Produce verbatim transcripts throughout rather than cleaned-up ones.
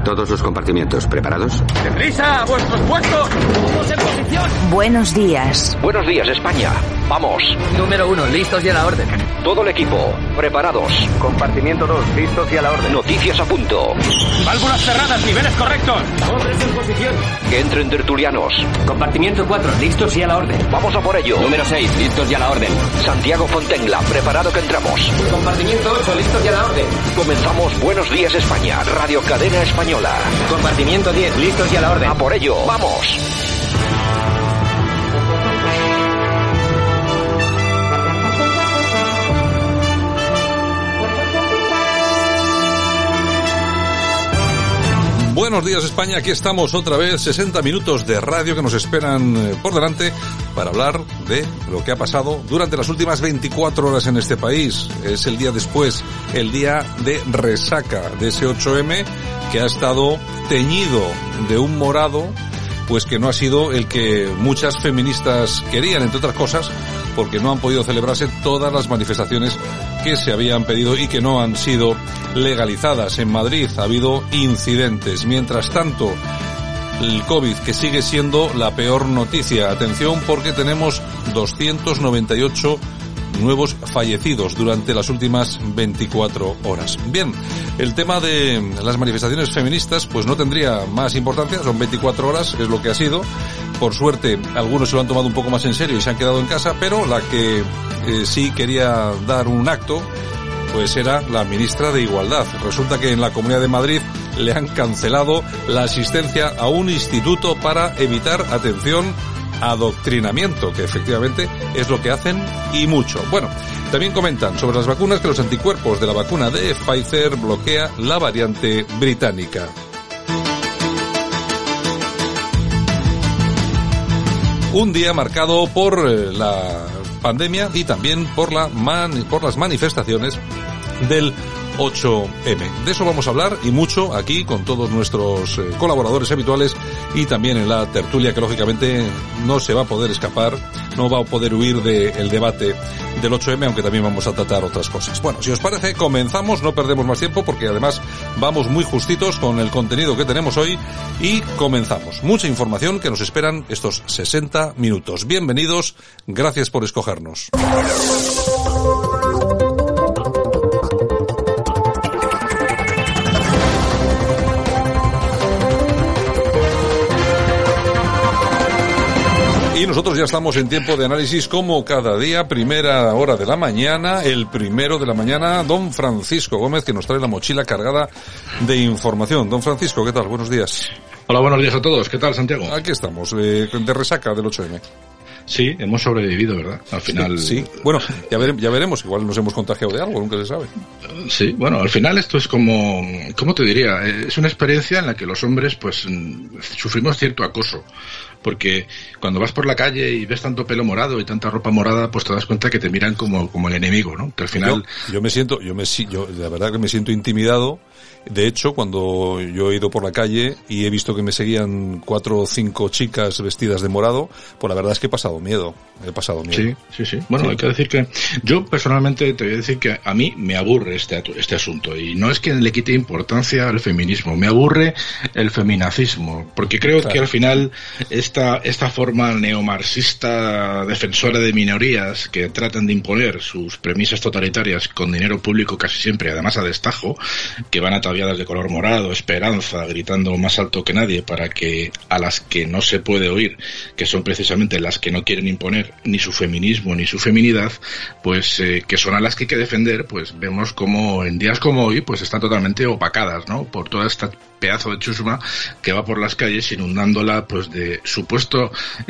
todos los compartimientos, ¿preparados? ¡Deprisa! ¡A vuestros puestos! ¡Todos en posición! Buenos días. Buenos días, España. Vamos. Número uno, listos y a la orden. Todo el equipo, preparados. Compartimiento dos, listos y a la orden. Noticias a punto. Válvulas cerradas, niveles correctos. Hombres en posición. Que entren tertulianos. Compartimiento cuatro, listos y a la orden. Vamos a por ello. Número seis, listos y a la orden. Santiago Fontenla, preparado que entramos. Compartimiento ocho, listos y a la orden. Comenzamos Buenos Días, España, Radio Cadena Española. Compartimiento diez, listos y a la orden. A por ello, vamos. Buenos días, España, aquí estamos otra vez, sesenta minutos de radio que nos esperan eh, por delante para hablar de lo que ha pasado durante las últimas veinticuatro horas en este país. Es el día después, el día de resaca de ese ocho eme que ha estado teñido de un morado, pues que no ha sido el que muchas feministas querían, entre otras cosas, porque no han podido celebrarse todas las manifestaciones que se habían pedido y que no han sido legalizadas. En Madrid ha habido incidentes. Mientras tanto, el COVID, que sigue siendo la peor noticia. Atención, porque tenemos doscientos noventa y ocho nuevos fallecidos durante las últimas veinticuatro horas. Bien, el tema de las manifestaciones feministas pues no tendría más importancia, son veinticuatro horas, es lo que ha sido. Por suerte, algunos se lo han tomado un poco más en serio y se han quedado en casa, pero la que eh, sí quería dar un acto, pues era la ministra de Igualdad. Resulta que en la Comunidad de Madrid le han cancelado la asistencia a un instituto para evitar, atención, adoctrinamiento, que efectivamente es lo que hacen y mucho. Bueno, también comentan sobre las vacunas que los anticuerpos de la vacuna de Pfizer bloquea la variante británica. Un día marcado por la pandemia y también por la man, por las manifestaciones del ocho eme. De eso vamos a hablar y mucho aquí con todos nuestros eh, colaboradores habituales y también en la tertulia, que lógicamente no se va a poder escapar, no va a poder huir del debate del ocho eme, aunque también vamos a tratar otras cosas. Bueno, si os parece, comenzamos, no perdemos más tiempo porque además vamos muy justitos con el contenido que tenemos hoy y comenzamos. Mucha información que nos esperan estos sesenta minutos. Bienvenidos, gracias por escogernos. Y nosotros ya estamos en tiempo de análisis como cada día, primera hora de la mañana, el primero de la mañana, don Francisco Gómez, que nos trae la mochila cargada de información. Don Francisco, ¿qué tal? Buenos días. Hola, buenos días a todos. ¿Qué tal, Santiago? Aquí estamos, eh, de resaca del ocho eme. Sí, hemos sobrevivido, ¿verdad? Al final... Sí, sí. Bueno, ya, vere, ya veremos, igual nos hemos contagiado de algo, nunca se sabe. Sí, bueno, al final esto es como... ¿Cómo te diría? Es una experiencia en la que los hombres, pues, sufrimos cierto acoso. Porque cuando vas por la calle y ves tanto pelo morado y tanta ropa morada, pues te das cuenta que te miran como, como el enemigo, ¿no? Que al final... Yo, yo me siento, yo me, yo, la verdad que me siento intimidado. De hecho, cuando yo he ido por la calle y he visto que me seguían cuatro o cinco chicas vestidas de morado, pues la verdad es que he pasado miedo. He pasado miedo. Sí, sí, sí. Bueno, sí. Hay que decir que yo personalmente te voy a decir que a mí me aburre este, este asunto. Y no es que le quite importancia al feminismo, me aburre el feminacismo. Porque creo claro. que al final esta, esta forma neomarxista defensora de minorías que tratan de imponer sus premisas totalitarias con dinero público casi siempre, además a destajo, que van ataviadas de color morado, esperanza, gritando más alto que nadie para que a las que no se puede oír, que son precisamente las que no quieren imponer ni su feminismo ni su feminidad, pues eh, que son a las que hay que defender, pues vemos como en días como hoy pues están totalmente opacadas, ¿no? Por toda esta pedazo de chusma que va por las calles inundándola pues de supuesto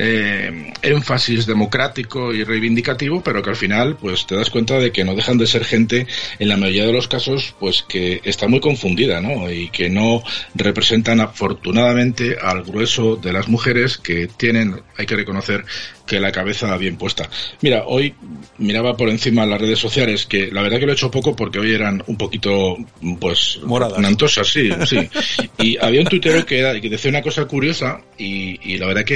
eh, énfasis democrático y reivindicativo, pero que al final pues te das cuenta de que no dejan de ser gente en la mayoría de los casos pues que está muy confundida, ¿no? Y que no representan afortunadamente al grueso de las mujeres que tienen, hay que reconocer, que la cabeza bien puesta. Mira, hoy miraba por encima las redes sociales, que la verdad que lo he hecho poco porque hoy eran un poquito, pues, moradas, nantosas, sí, sí. Y había un tuitero que, era, que decía una cosa curiosa y, y la verdad que,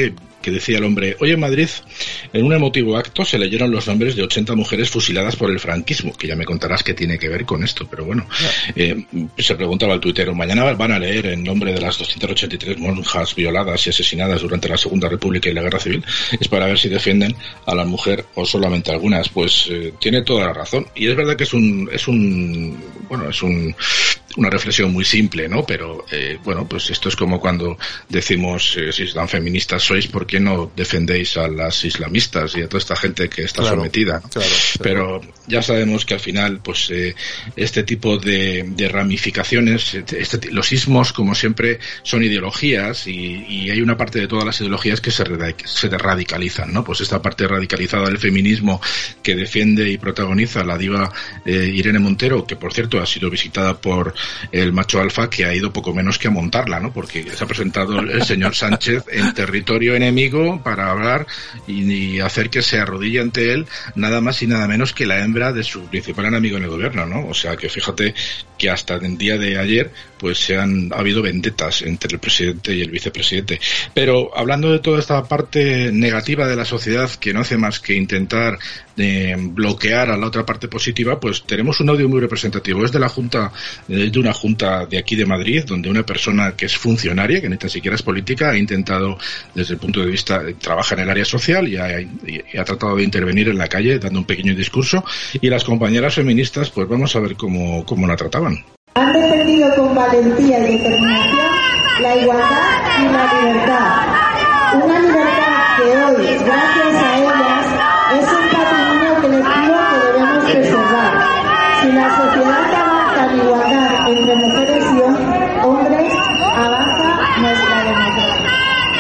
que decía el hombre: hoy en Madrid, en un emotivo acto, se leyeron los nombres de ochenta mujeres fusiladas por el franquismo, que ya me contarás qué tiene que ver con esto, pero bueno, eh, se preguntaba al tuitero: mañana van a leer en nombre de las doscientas ochenta y tres monjas violadas y asesinadas durante la Segunda República y la Guerra Civil, es para ver si defienden a la mujer o solamente algunas. Pues eh, tiene toda la razón, y es verdad que es un, es un, bueno, es un, una reflexión muy simple, ¿no? Pero, eh, bueno, pues esto es como cuando decimos, eh, si tan feministas sois, ¿por qué no defendéis a las islamistas y a toda esta gente que está claro, sometida? Claro, pero ya sabemos que al final, pues, eh, este tipo de, de ramificaciones, este, los ismos, como siempre, son ideologías, y, y hay una parte de todas las ideologías que se, se radicalizan, ¿no? Pues esta parte radicalizada del feminismo que defiende y protagoniza la diva eh, Irene Montero, que por cierto ha sido visitada por el macho alfa, que ha ido poco menos que a montarla, ¿no? Porque se ha presentado el señor Sánchez en territorio enemigo para hablar y, y hacer que se arrodille ante él nada más y nada menos que la hembra de su principal enemigo en el gobierno, ¿no? O sea que fíjate que hasta el día de ayer pues se han ha habido vendetas entre el presidente y el vicepresidente. Pero hablando de toda esta parte negativa de la sociedad que no hace más que intentar eh, bloquear a la otra parte positiva, pues tenemos un audio muy representativo. Es de la junta, eh, de una junta de aquí de Madrid, donde una persona que es funcionaria, que ni tan siquiera es política, ha intentado desde el punto de vista, trabaja en el área social y ha, y ha tratado de intervenir en la calle dando un pequeño discurso, y las compañeras feministas, pues vamos a ver cómo, cómo la trataban. Han defendido con valentía y determinación la igualdad y la libertad. Una libertad que hoy, gracias a ellas, es un patrimonio colectivo que debemos preservar. Si la sociedad avanza en igualdad entre mujeres y hombres, avanza nuestra democracia.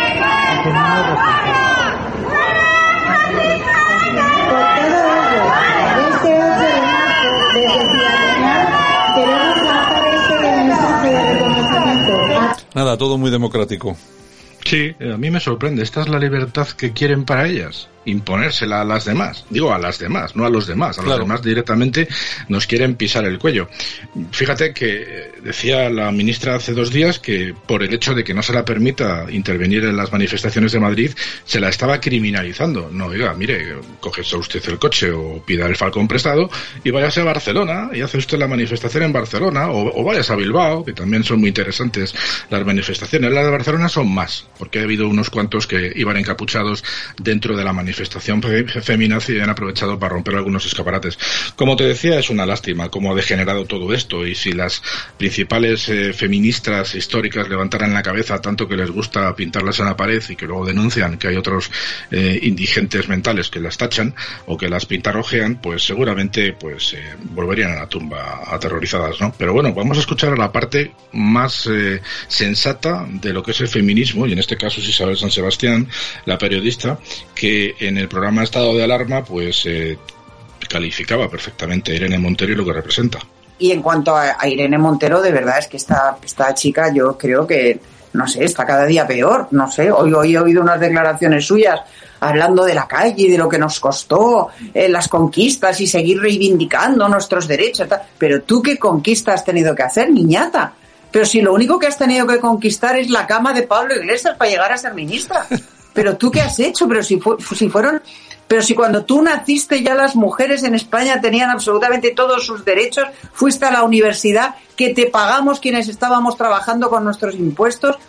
Por todo ello, este ocho de marzo, desde Ciudadanía, queremos lanzar este mensaje de reconocimiento. Nada, todo muy democrático. Sí, a mí me sorprende. Esta es la libertad que quieren para ellas, imponérsela a las demás. Digo a las demás, no a los demás. A claro. Los demás directamente nos quieren pisar el cuello. Fíjate que decía la ministra hace dos días que por el hecho de que no se la permita intervenir en las manifestaciones de Madrid, se la estaba criminalizando. No, oiga, mire, cógese usted el coche o pida el Falcón prestado y váyase a Barcelona y hace usted la manifestación en Barcelona, o, o váyase a Bilbao, que también son muy interesantes las manifestaciones. Las de Barcelona son más, porque ha habido unos cuantos que iban encapuchados dentro de la manifestación feminazi y han aprovechado para romper algunos escaparates. Como te decía, es una lástima cómo ha degenerado todo esto, y si las principales eh, feministas históricas levantaran la cabeza tanto que les gusta pintarlas en la pared y que luego denuncian que hay otros eh, indigentes mentales que las tachan o que las pintarrojean, pues seguramente pues eh, volverían a la tumba aterrorizadas, ¿no? Pero bueno, vamos a escuchar a la parte más eh, sensata de lo que es el feminismo, y en este caso es Isabel San Sebastián, la periodista, que en el programa Estado de Alarma pues eh, calificaba perfectamente a Irene Montero y lo que representa. Y en cuanto a, a Irene Montero, de verdad es que esta, esta chica, yo creo que, no sé, está cada día peor, no sé, hoy, hoy he oído unas declaraciones suyas hablando de la calle y de lo que nos costó eh, las conquistas y seguir reivindicando nuestros derechos, tal. Pero tú, ¿qué conquista has tenido que hacer, niñata? Pero si lo único que has tenido que conquistar es la cama de Pablo Iglesias para llegar a ser ministra. Pero tú, ¿qué has hecho? Pero si, fu- si fueron... Pero si cuando tú naciste ya las mujeres en España tenían absolutamente todos sus derechos, fuiste a la universidad, que te pagamos quienes estábamos trabajando con nuestros impuestos,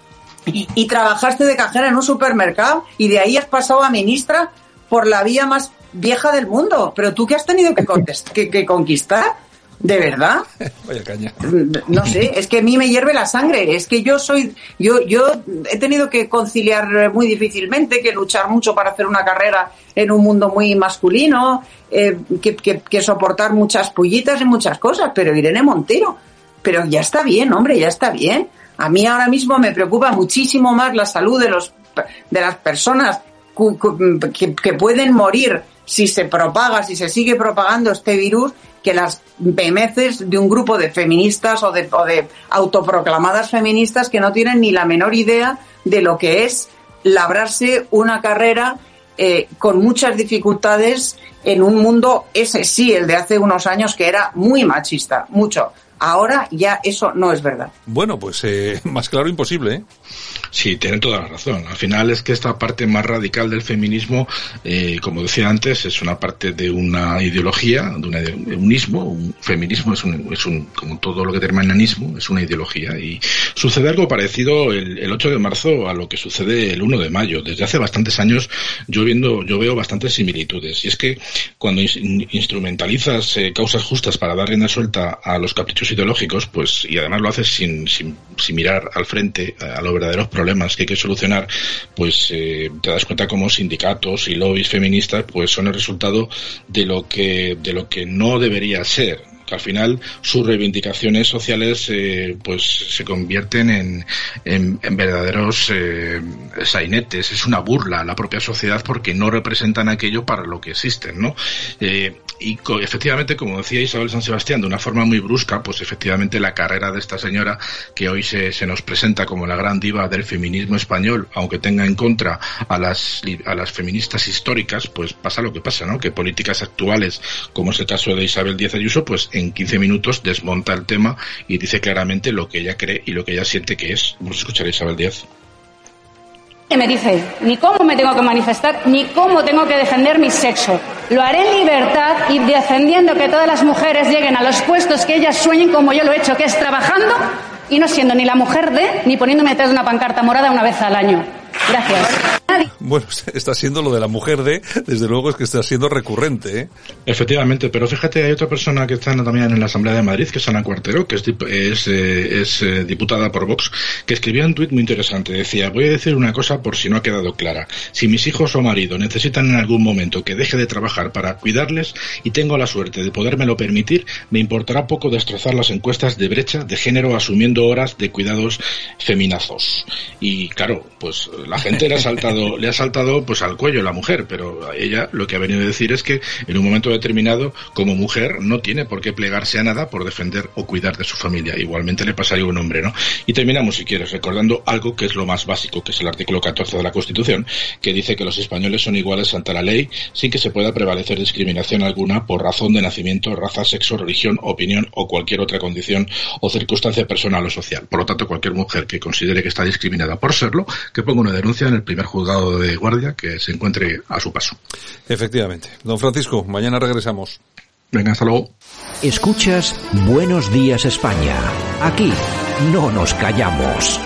y, y trabajaste de cajera en un supermercado, y de ahí has pasado a ministra por la vía más vieja del mundo. Pero tú, ¿qué has tenido que, contest- que, que conquistar? ¿De verdad? Vaya caña. No sé, es que a mí me hierve la sangre. Es que yo soy, yo, yo he tenido que conciliar muy difícilmente, que luchar mucho para hacer una carrera en un mundo muy masculino, eh, que, que, que soportar muchas pullitas y muchas cosas. Pero Irene Montero, pero ya está bien, hombre, ya está bien. A mí ahora mismo me preocupa muchísimo más la salud de los, de las personas que, que pueden morir si se propaga, si se sigue propagando este virus, que las pemeces de un grupo de feministas o de, o de autoproclamadas feministas que no tienen ni la menor idea de lo que es labrarse una carrera eh, con muchas dificultades en un mundo, ese sí, el de hace unos años, que era muy machista, mucho, Ahora ya eso no es verdad. Bueno, pues eh, más claro imposible, ¿eh? Sí, tienen toda la razón. Al final es que esta parte más radical del feminismo, eh, como decía antes, es una parte de una ideología, de, una, de un ismo. Un feminismo es un, es un, como todo lo que termina en ismo, es una ideología. Y sucede algo parecido el, el ocho de marzo a lo que sucede el uno de mayo. Desde hace bastantes años yo viendo, yo veo bastantes similitudes. Y es que cuando in, instrumentalizas eh, causas justas para dar rienda suelta a los caprichos ideológicos, pues, y además lo haces sin, sin, sin mirar al frente a los verdaderos problemas que hay que solucionar, pues eh, te das cuenta como sindicatos y lobbies feministas pues son el resultado de lo que de lo que no debería ser, que al final sus reivindicaciones sociales eh, pues se convierten en, en, en verdaderos eh, sainetes. Es una burla a la propia sociedad porque no representan aquello para lo que existen, ¿no? Eh, y co- efectivamente, como decía Isabel San Sebastián, de una forma muy brusca, pues efectivamente la carrera de esta señora que hoy se, se nos presenta como la gran diva del feminismo español, aunque tenga en contra a las a las feministas históricas, pues pasa lo que pasa, ¿no? Que políticas actuales, como es el caso de Isabel Díaz Ayuso, pues en quince minutos desmonta el tema y dice claramente lo que ella cree y lo que ella siente que es. Vamos a escuchar a Isabel Díaz. Que me dice ni cómo me tengo que manifestar ni cómo tengo que defender mi sexo. Lo haré en libertad y defendiendo que todas las mujeres lleguen a los puestos que ellas sueñen, como yo lo he hecho, que es trabajando y no siendo ni la mujer de ni poniéndome detrás de una pancarta morada una vez al año. Gracias. Bueno, está siendo lo de la mujer de, desde luego es que está siendo recurrente, ¿eh? Efectivamente, pero fíjate, hay otra persona que está también en la Asamblea de Madrid, que es Ana Cuartero, que es, es, eh, es eh, diputada por Vox, que escribió un tuit muy interesante. Decía, voy a decir una cosa por si no ha quedado clara. Si mis hijos o marido necesitan en algún momento que deje de trabajar para cuidarles y tengo la suerte de podérmelo permitir, me importará poco destrozar las encuestas de brecha de género asumiendo horas de cuidados feminazos. Y claro, pues la gente le ha saltado, le ha saltado pues al cuello la mujer, pero ella lo que ha venido a decir es que en un momento determinado, como mujer, no tiene por qué plegarse a nada por defender o cuidar de su familia. Igualmente le pasaría a un hombre, ¿no? Y terminamos, si quieres, recordando algo que es lo más básico, que es el artículo catorce de la Constitución, que dice que los españoles son iguales ante la ley, sin que se pueda prevalecer discriminación alguna por razón de nacimiento, raza, sexo, religión, opinión o cualquier otra condición o circunstancia personal o social. Por lo tanto, cualquier mujer que considere que está discriminada por serlo, que ponga una denuncia en el primer juzgado de guardia que se encuentre a su paso. Efectivamente. Don Francisco, mañana regresamos. Venga, hasta luego. Escuchas Buenos Días España. Aquí no nos callamos.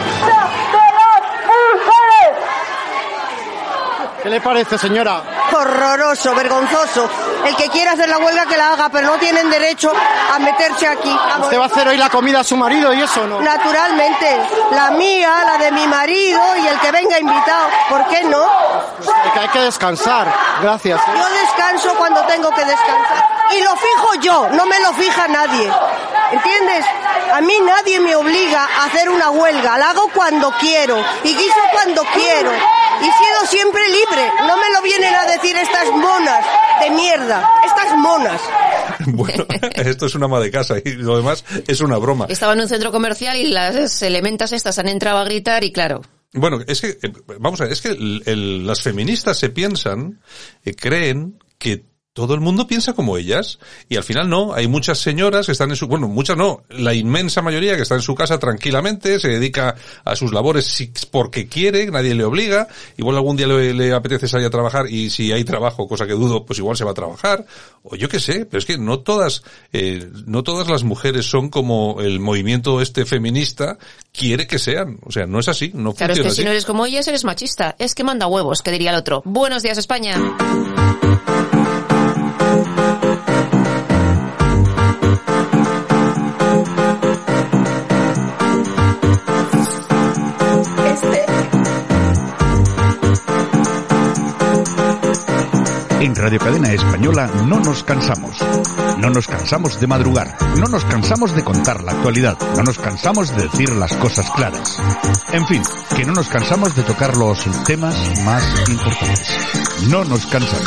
¿Qué le parece, señora? Horroroso, vergonzoso. El que quiera hacer la huelga que la haga, pero no tienen derecho a meterse aquí. ¿Usted va a hacer hoy la comida a su marido y eso no? Naturalmente. La mía, la de mi marido y el que venga invitado. ¿Por qué no? Pues que hay que descansar. Gracias. ¿eh? Yo descanso cuando tengo que descansar. Y lo fijo yo, no me lo fija nadie. ¿Entiendes? A mí nadie me obliga a hacer una huelga. La hago cuando quiero y guiso cuando quiero. Y sido siempre libre. No me lo vienen a decir estas monas de mierda. Estas monas. Bueno, esto es una ama de casa y lo demás es una broma. Estaba en un centro comercial y las elementas estas han entrado a gritar y claro. Bueno, es que, vamos a ver, es que el, el, las feministas se piensan, eh, creen que todo el mundo piensa como ellas y al final no, hay muchas señoras que están en su, bueno, muchas no, la inmensa mayoría que está en su casa tranquilamente, se dedica a sus labores porque quiere, nadie le obliga, igual algún día le, le apetece salir a trabajar y si hay trabajo, cosa que dudo, pues igual se va a trabajar, o yo qué sé, pero es que no todas, eh, no todas las mujeres son como el movimiento este feminista quiere que sean, o sea, no es así, no funciona así. Claro, es que si no eres como ellas eres machista, es que manda huevos, que diría el otro. Buenos días, España. En Radio Cadena Española no nos cansamos. No nos cansamos de madrugar. No nos cansamos de contar la actualidad. No nos cansamos de decir las cosas claras. En fin, que no nos cansamos de tocar los temas más importantes. No nos cansamos.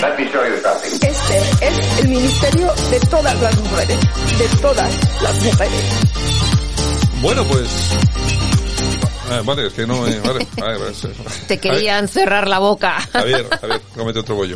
Este es el ministerio de todas las mujeres. De todas las mujeres. Bueno, pues Ah, vale, es que no... Eh, vale, vale, vale. Te querían cerrar la boca. Javier, Javier, cómete otro bollo.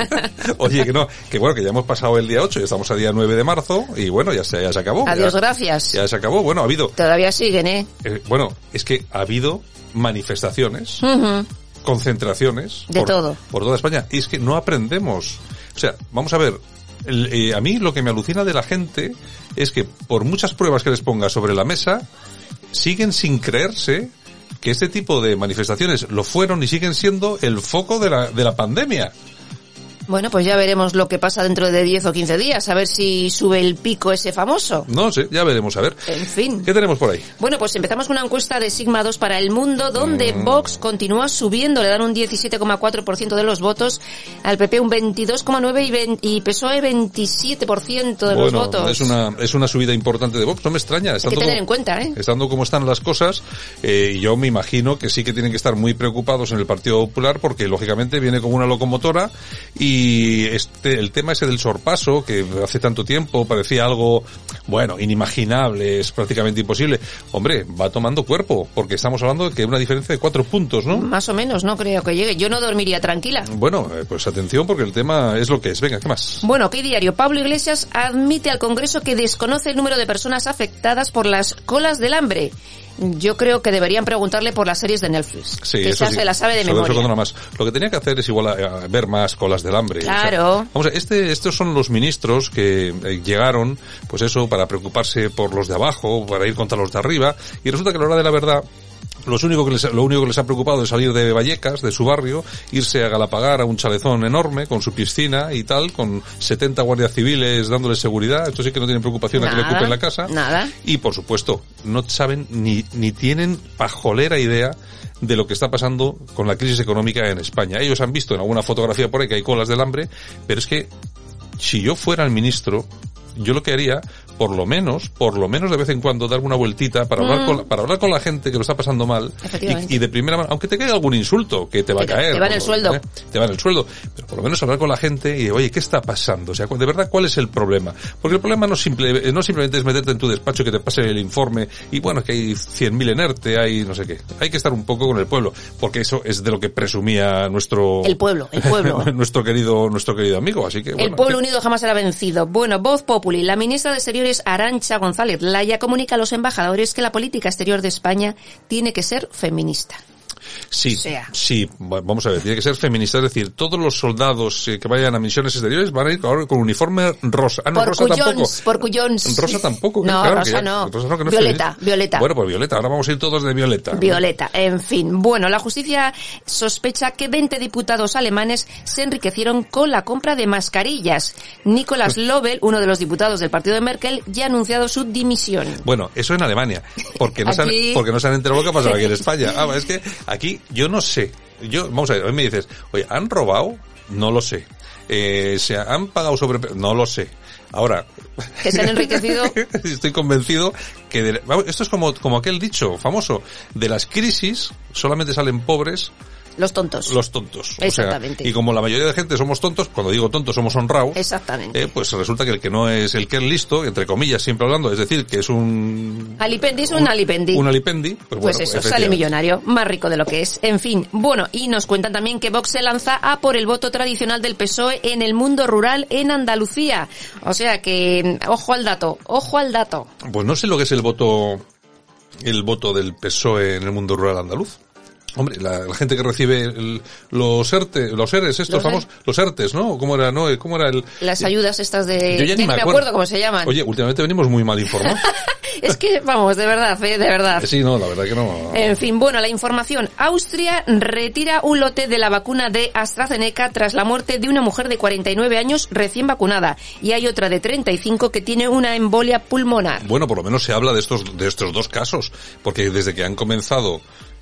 Oye, que no, que bueno, que ya hemos pasado el día ocho, ya estamos a día nueve de marzo, y bueno, ya se, ya se acabó. Adiós, ya, gracias. Ya se acabó, bueno, ha habido... Todavía siguen, ¿eh? eh bueno, es que ha habido manifestaciones, uh-huh. concentraciones... De por, todo. Por toda España, y es que no aprendemos. O sea, vamos a ver... El, eh, a mí lo que me alucina de la gente es que por muchas pruebas que les ponga sobre la mesa, siguen sin creerse que este tipo de manifestaciones lo fueron y siguen siendo el foco de la, de la pandemia. Bueno, pues ya veremos lo que pasa dentro de diez o quince días, a ver si sube el pico ese famoso. No sé, ya veremos, a ver. En fin. ¿Qué tenemos por ahí? Bueno, pues empezamos con una encuesta de Sigma dos para El Mundo, donde mm. Vox continúa subiendo, le dan un diecisiete coma cuatro por ciento de los votos, al P P un veintidós coma nueve por ciento y, y P S O E veintisiete por ciento de bueno, los votos. es una es una subida importante de Vox, no me extraña. Hay que tener como, en cuenta, ¿eh? Estando como están las cosas, eh, yo me imagino que sí que tienen que estar muy preocupados en el Partido Popular, porque lógicamente viene como una locomotora y... Este, el tema ese del sorpaso, que hace tanto tiempo parecía algo, bueno, inimaginable, es prácticamente imposible. Hombre, va tomando cuerpo, porque estamos hablando de que una diferencia de cuatro puntos, ¿no? Más o menos, no creo que llegue. Yo no dormiría tranquila. Bueno, eh, pues atención, porque el tema es lo que es. Venga, ¿qué más? Bueno, ¿qué diario? Pablo Iglesias admite al Congreso que desconoce el número de personas afectadas por las colas del hambre. Yo creo que deberían preguntarle por las series de Netflix. Sí, que eso ya sí, se la sabe de eso, memoria. Eso nada más. Lo que tenía que hacer es igual a, a ver más colas del hambre. Claro. O sea, vamos a ver, este, estos son los ministros que eh, llegaron, pues eso, para preocuparse por los de abajo, para ir contra los de arriba, y resulta que a la hora de la verdad, Los único que les, lo único que les ha preocupado es salir de Vallecas, de su barrio, irse a Galapagar a un chaletón enorme con su piscina y tal, con setenta guardias civiles dándoles seguridad. Esto sí que no tienen preocupación nada, a que le ocupen la casa. Nada. Y por supuesto, no saben ni, ni tienen pajolera idea de lo que está pasando con la crisis económica en España. Ellos han visto en alguna fotografía por ahí que hay colas del hambre, pero es que si yo fuera el ministro, yo lo que haría, por lo menos, por lo menos de vez en cuando, dar una vueltita para hablar mm. con la, para hablar con la gente que lo está pasando mal y, y de primera mano, aunque te caiga algún insulto que te va que a caer. Te va en el sueldo. ¿eh? Te va en el sueldo. Pero por lo menos hablar con la gente y, oye, ¿qué está pasando? O sea, de verdad, ¿cuál es el problema? Porque el problema no, simple, no simplemente es meterte en tu despacho, que te pase el informe y, bueno, que hay cien mil en ERTE, hay no sé qué. Hay que estar un poco con el pueblo, porque eso es de lo que presumía nuestro... El pueblo, el pueblo. nuestro querido nuestro querido amigo, así que, bueno. El pueblo unido jamás será vencido. Bueno, Voz Populi. La ministra de Exteriores, Arantxa González Laya, comunica a los embajadores que la política exterior de España tiene que ser feminista. Sí, o sea. sí, vamos a ver, tiene que ser feminista, es decir, todos los soldados eh, que vayan a misiones exteriores van a ir ahora con uniforme rosa. Ah, no, por rosa cuyons, tampoco. Por cuyons. Rosa tampoco. No, claro, rosa, ya, no. rosa no. Que no Violeta, Violeta. Bueno, pues Violeta, ahora vamos a ir todos de Violeta. Violeta, en fin. Bueno, la justicia sospecha que veinte diputados alemanes se enriquecieron con la compra de mascarillas. Nicolás Lobel, uno de los diputados del partido de Merkel, ya ha anunciado su dimisión. Bueno, eso en Alemania, porque no, aquí... se han, porque no se han enterado lo que ha pasado aquí en España. Ah, es que aquí yo no sé. Yo, vamos a ver, hoy me dices, oye, ¿han robado? No lo sé. Eh, ¿se han pagado sobre? No lo sé. Ahora, que se han enriquecido. Estoy convencido que de, esto es como, como aquel dicho famoso, de las crisis solamente salen pobres. Los tontos. Los tontos. Exactamente. O sea, y como la mayoría de gente somos tontos, cuando digo tontos somos honrados. Exactamente. Eh, pues resulta que el que no es, el que es listo, entre comillas, siempre hablando, es decir, que es un... Alipendi es un, un alipendi. Un alipendi. Pues, pues bueno, eso, sale millonario, más rico de lo que es. En fin, bueno, y nos cuentan también que Vox se lanza a por el voto tradicional del P S O E en el mundo rural en Andalucía. O sea que, ojo al dato, ojo al dato. Pues no sé lo que es el voto, el voto del P S O E en el mundo rural andaluz. Hombre, la, la gente que recibe el, los ERTE, los ERES estos los famosos, los ERTES, ¿no? ¿Cómo era, no? ¿Cómo era el...? Las ayudas estas de... Yo ya ni me, me acuerdo. acuerdo cómo se llaman. Oye, últimamente venimos muy mal informados. Es que, vamos, de verdad, ¿eh? De verdad. Sí, no, la verdad que no. En fin, bueno, la información. Austria retira un lote de la vacuna de AstraZeneca tras la muerte de una mujer de cuarenta y nueve años recién vacunada. Y hay otra de treinta y cinco que tiene una embolia pulmonar. Bueno, por lo menos se habla de estos, de estos dos casos. Porque desde que han comenzado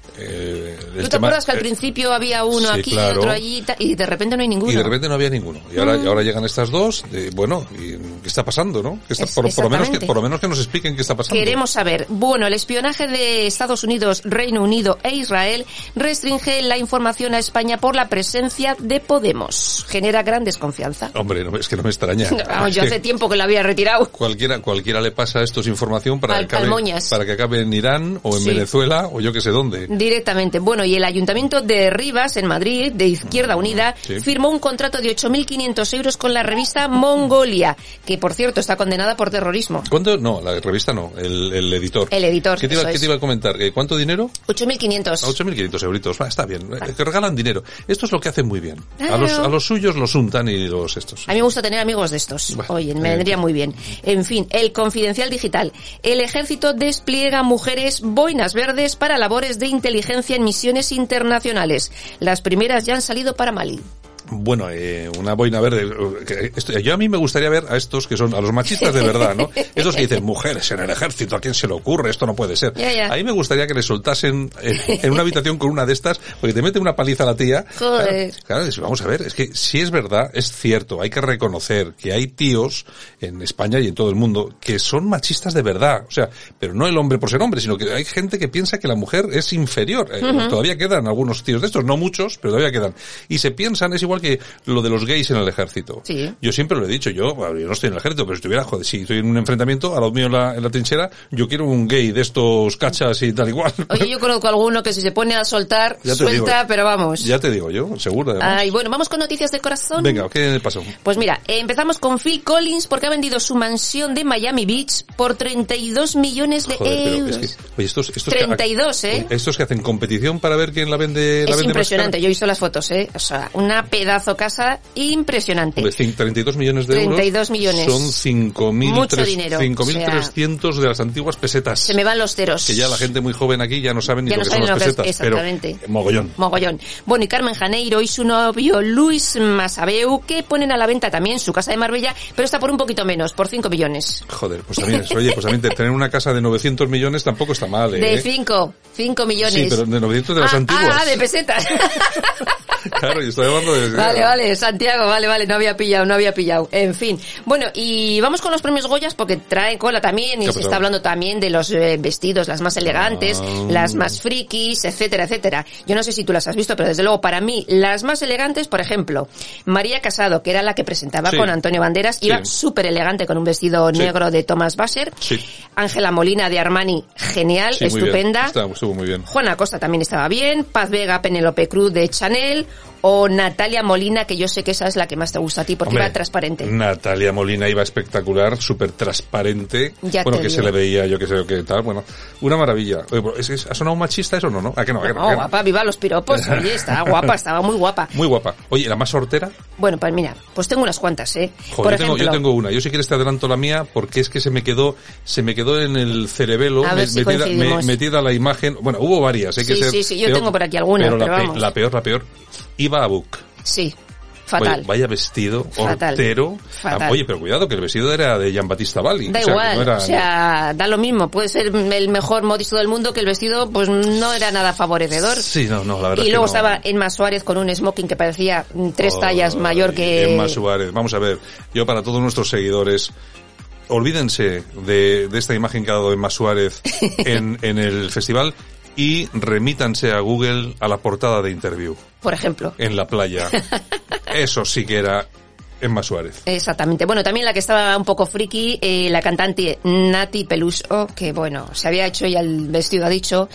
Eh, ¿Tú te tema, acuerdas que al eh, principio había uno sí, aquí, claro. otro allí, y de repente no hay ninguno? Y de repente no había ninguno. Y ahora, Mm. y ahora llegan estas dos, de, bueno, y, ¿qué está pasando, no? ¿Qué está, Es, por, por, lo menos que, exactamente. por lo menos que nos expliquen qué está pasando. Queremos saber. Bueno, el espionaje de Estados Unidos, Reino Unido e Israel restringe la información a España por la presencia de Podemos. Genera gran desconfianza. Hombre, no, es que no me extraña. Vamos, yo Es hace que tiempo que lo había retirado. Cualquiera, cualquiera le pasa esto es información para, Al- que acabe, Almoñas. para que acabe en Irán o en Sí. Venezuela o yo que sé dónde. Directamente. Bueno, y el Ayuntamiento de Rivas, en Madrid, de Izquierda Unida, Sí. firmó un contrato de ocho mil quinientos euros con la revista Mongolia, que por cierto está condenada por terrorismo. ¿Cuánto? No, la revista no, el, el editor. El editor, ¿Qué te iba, eso qué es. te iba a comentar? ¿Eh, ¿Cuánto dinero? ocho mil quinientos. A ocho mil quinientos euritos. Va, está bien. Eh, Que regalan dinero. Esto es lo que hacen muy bien. A Claro. los, a los suyos los untan y los estos. A mí me gusta tener amigos de estos. Oye, me eh. vendría muy bien. En fin, el Confidencial Digital. El ejército despliega mujeres boinas verdes para labores de inteligencia en misiones internacionales. Las primeras ya han salido para Mali. Bueno, eh, una boina verde. que Esto, yo a mí me gustaría ver a estos que son, a los machistas de verdad, ¿no? Estos que dicen, mujeres en el ejército, ¿a quién se le ocurre? Esto no puede ser. Ya, ya. A mí me gustaría que le soltasen en, en una habitación con una de estas, porque te mete una paliza a la tía. Joder. Claro, claro, es- vamos a ver, es que si es verdad, es cierto, hay que reconocer que hay tíos en España y en todo el mundo que son machistas de verdad. O sea, pero no el hombre por ser hombre, sino que hay gente que piensa que la mujer es inferior. Eh, Ujú. Todavía quedan algunos tíos de estos, no muchos, pero todavía quedan. Y se piensan, es igual que lo de los gays en el ejército. Sí. Yo siempre lo he dicho, yo, bueno, yo no estoy en el ejército, pero si estuviera, joder, si estoy en un enfrentamiento, a lo mío en la, en la trinchera, yo quiero un gay de estos cachas y tal igual. Oye, yo conozco a alguno que si se pone a soltar, Ya te suelta, digo. pero vamos. Ya te digo yo, seguro. además. Ay, bueno, vamos con noticias de corazón. Venga, ¿qué pasó? Pues mira, eh, empezamos con Phil Collins porque ha vendido su mansión de Miami Beach por treinta y dos millones de Joder, pero euros. es que, oye, estos, estos treinta que, y dos, ¿eh? estos que hacen competición para ver quién la vende, la Es vende más impresionante, cara. yo he visto las fotos, ¿eh? O sea, una pedazo casa impresionante. Hombre, cin- treinta y dos millones de treinta y euros. dos millones. Son cinco mil Mucho dinero, cinco mil o sea, trescientos de las antiguas pesetas. Se me van los ceros. Que ya la gente muy joven aquí ya no sabe ni Ya lo no que son saben las lo que es, pesetas. exactamente. Pero, mogollón. Mogollón. Bueno, y Carmen Janeiro y su novio Luis Masabeu, que ponen a la venta también su casa de Marbella, pero está por un poquito menos, por cinco millones. Joder, pues también, oye, pues también tener una casa de novecientos millones tampoco está mal, ¿eh? De cinco, cinco millones. Sí, pero de novecientos de las ah, antiguas. Ah, de pesetas. Claro, y estoy hablando de... Vale, vale, Santiago, vale, vale, no había pillado, no había pillado. En fin. Bueno, y vamos con los premios Goyas porque trae cola también y ¿Qué ha se pasado? está hablando también de los eh, vestidos, las más elegantes, Ah. las más frikis, etcétera, etcétera. Yo no sé si tú las has visto, pero desde luego para mí las más elegantes, por ejemplo, María Casado, que era la que presentaba Sí. con Antonio Banderas, iba Sí. súper elegante con un vestido Sí. negro de Thomas Basser. Sí, Ángela Molina de Armani, genial, sí, muy bien. estupenda. Está- estuvo muy bien. Juana Costa también estaba bien, Paz Vega, Penélope Cruz de Chanel, o Natalia Molina, que yo sé que esa es la que más te gusta a ti, porque Hombre, iba transparente. Natalia Molina iba espectacular, súper transparente. Ya bueno, te que digo. se le veía, yo que sé qué tal. Bueno, una maravilla. Oye, pero ¿es, es- ¿ha sonado machista eso o no, no? ¿A que no? ¿A que no? No, ¿A que no? guapa, viva los piropos. Oye, estaba guapa, estaba muy guapa. Muy guapa. Oye, ¿la más sortera? Bueno, pues mira, pues tengo unas cuantas, ¿eh? Joder, Por yo, ejemplo, tengo, yo tengo una. Yo si quieres te adelanto la mía porque es que se me quedó, se me quedó en el cerebelo A ver si metida, coincidimos. metida la imagen. Bueno, hubo varias, hay que Sí, ser. sí, sí, yo pero- tengo por aquí alguna, pero, pero la, pe- vamos. la peor, la peor. Iba a Book. sí, fatal. Oye, vaya vestido, Fatal. hortero. Fatal. Ah, Oye, pero cuidado, que el vestido era de Giambattista Valli. Da o sea, que igual, no era- o sea, da lo mismo. Puede ser el mejor modisto del mundo que el vestido, pues no era nada favorecedor. Sí, no, no, la verdad Y es luego que no. estaba Emma Suárez con un smoking que parecía mm, tres tallas mayor que... Emma Suárez. Vamos a ver, yo para todos nuestros seguidores, olvídense de, de esta imagen que ha dado Emma Suárez en, en el festival y remítanse a Google a la portada de Interview, Por ejemplo. en la playa. Eso sí que era Emma Suárez. Exactamente. Bueno, también la que estaba un poco friki, eh, la cantante Nati Peluso, que bueno, se había hecho ya el vestido, ha dicho.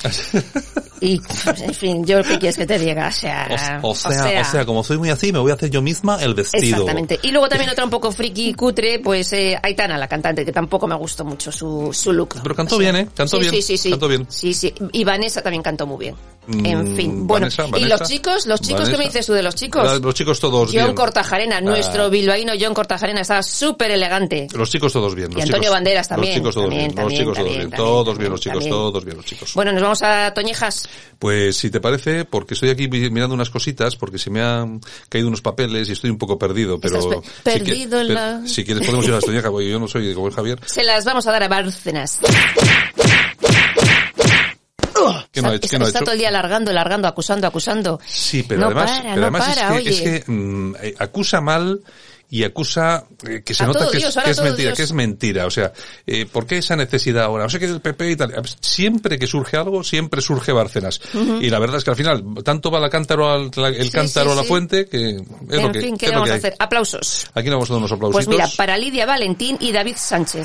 Y, en fin, yo qué quieres que te diga, o sea... O, o sea, o sea, como soy muy así, me voy a hacer yo misma el vestido. Exactamente. Y luego también otra un poco friki y cutre, pues eh, Aitana, la cantante, que tampoco me gustó mucho su, su look. Pero cantó O sea, bien, ¿eh? Cantó sí, bien. Sí, sí, sí. Cantó bien. Sí, sí. Y Vanessa también cantó muy bien. En Mm, fin, bueno. Vanessa, ¿Y Vanessa, los chicos? ¿Los chicos Vanessa. qué me dices tú de los chicos? La- Los chicos todos John bien. Cortajarena, nuestro Ah. bilbaíno John Cortajarena, estaba súper elegante. Los chicos todos bien. Los Y Antonio chicos, Banderas también, Los chicos todos también, bien. también, los chicos todos también, bien. también, todos bien, también, los chicos, también. todos bien, los chicos. Bueno, nos vamos a Toñejas. Pues si te parece, porque estoy aquí vi- mirando unas cositas, porque se me han caído unos papeles y estoy un poco perdido, pero... Estás pe- si perdido que- en per- la- Si quieres podemos ir a las Toñejas, porque yo no soy como el Javier. Se las vamos a dar a Bárcenas. ¿Qué no ha hecho? ¿Qué no ha Está hecho? todo el día alargando, alargando, acusando, acusando. Sí, pero no además, para, pero no además para, es que, oye. es que mm, eh, acusa mal y acusa eh, que se A nota todo que, Dios, es, ahora que es todo mentira, Dios. que es mentira. O sea, eh, ¿por qué esa necesidad ahora? O sea, que el P P y tal. Siempre que surge algo, siempre surge Bárcenas. Ujú. Y la verdad es que al final, tanto va la cántaro al, la- el Sí, cántaro sí, a la sí. fuente, que es En lo que, fin, ¿qué es le lo vamos que a hay. hacer? Aplausos. Aquí le vamos a dar unos aplausitos. Pues mira, para Lidia Valentín y David Sánchez.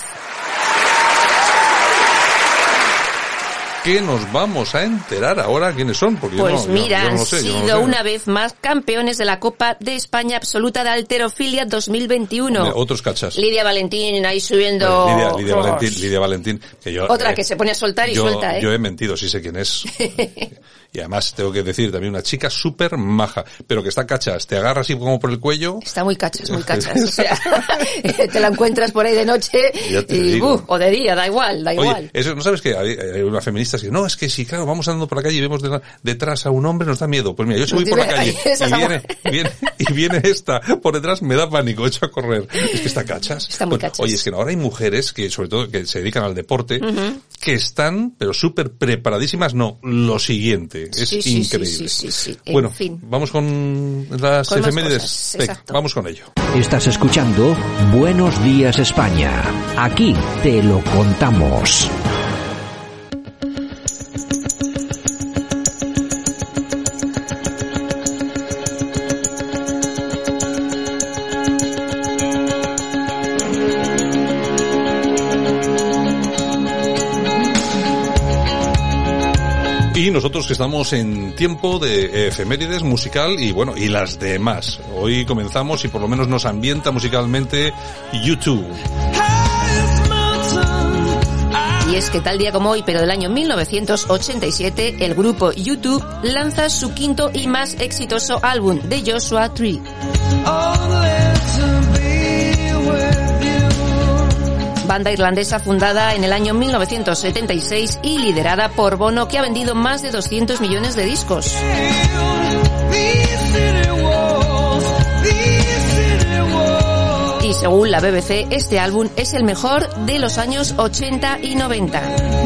¿Qué nos vamos a enterar ahora quiénes son? Porque Pues yo no, yo- mira, yo no han lo sé, yo no lo sido sé. una vez más campeones de la Copa de España Absoluta de Halterofilia dos mil veintiuno. Hombre, otros cachas. Lidia Valentín ahí subiendo... Lidia, Lidia Oh. Valentín, Lidia Valentín, que yo, Otra eh, que se pone a soltar y yo, suelta, ¿eh? yo he mentido, sí sé quién es. Y además tengo que decir también una chica súper maja, pero que está cachas, te agarra así como por el cuello. Está muy cachas, muy cachas. O sea, te la encuentras por ahí de noche Ya te y digo. uh, o de día, da igual, da igual. Oye, eso, ¿no sabes que hay, hay una feminista que no, es que si claro, vamos andando por la calle y vemos de- detrás a un hombre, nos da miedo? Pues mira, yo si voy por la calle Esa y es viene, viene, y viene esta por detrás, me da pánico, echo a correr. Es que está cachas. Está muy Pues, cachas. Oye, es que ahora hay mujeres que, sobre todo, que se dedican al deporte, Ujú. que están, pero súper preparadísimas. No, lo siguiente. Es Sí, sí, increíble. sí, sí, sí, sí. En Bueno, fin. vamos con las Con más efemérides. cosas, Venga, exacto. vamos con ello. Estás escuchando Buenos Días España. Aquí te lo contamos. Y nosotros que estamos en tiempo de efemérides musical y bueno, y las demás. Hoy comenzamos y por lo menos nos ambienta musicalmente YouTube. Y es que tal día como hoy, pero del año mil novecientos ochenta y siete, el grupo YouTube lanza su quinto y más exitoso álbum, The Joshua Tree. Banda irlandesa fundada en el año mil novecientos setenta y seis y liderada por Bono, que ha vendido más de doscientos millones de discos. Y según la B B C, este álbum es el mejor de los años ochenta y noventa.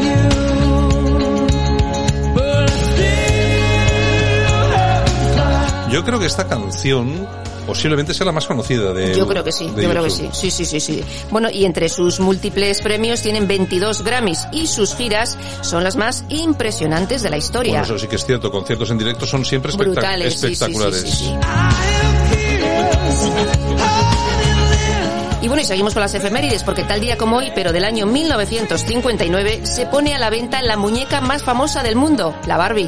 Yo creo que esta canción posiblemente sea la más conocida de Yo creo que sí, de yo creo que YouTube. sí, sí, sí, sí, sí. Bueno, y entre sus múltiples premios tienen veintidós Grammys y sus giras son las más impresionantes de la historia. Bueno, eso sí que es cierto, conciertos en directo son siempre espectac- Brutales, sí, sí, sí, espectaculares. sí, sí. Y bueno, y seguimos con las efemérides, porque tal día como hoy, pero del año mil novecientos cincuenta y nueve, se pone a la venta la muñeca más famosa del mundo, la Barbie.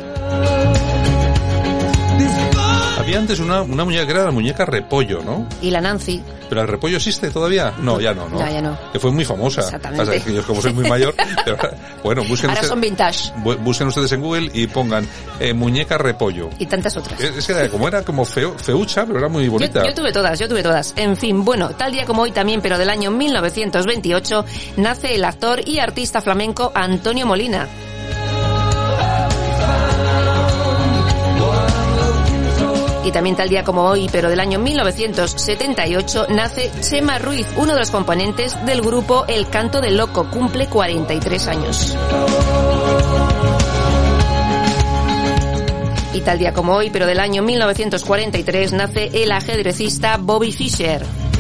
Había antes una, una muñeca que era la muñeca Repollo, ¿no? Y la Nancy. ¿Pero el Repollo existe todavía? No, ya no, ¿no? Ya, ya no. Que fue muy famosa. Exactamente. Pasa que yo como soy muy mayor, pero, bueno, busquen, Ahora usted- son vintage. bu- busquen ustedes en Google y pongan eh, muñeca Repollo. Y tantas otras. Es, es que era como era como feo, feucha, pero era muy bonita. Yo, yo tuve todas, yo tuve todas. En fin, bueno, tal día como hoy también, pero del año mil novecientos veintiocho, nace el actor y artista flamenco Antonio Molina. Y también tal día como hoy, pero del año mil novecientos setenta y ocho, nace Chema Ruiz, uno de los componentes del grupo El Canto del Loco, cumple cuarenta y tres años. Y tal día como hoy, pero del año mil novecientos cuarenta y tres, nace el ajedrecista Bobby Fischer.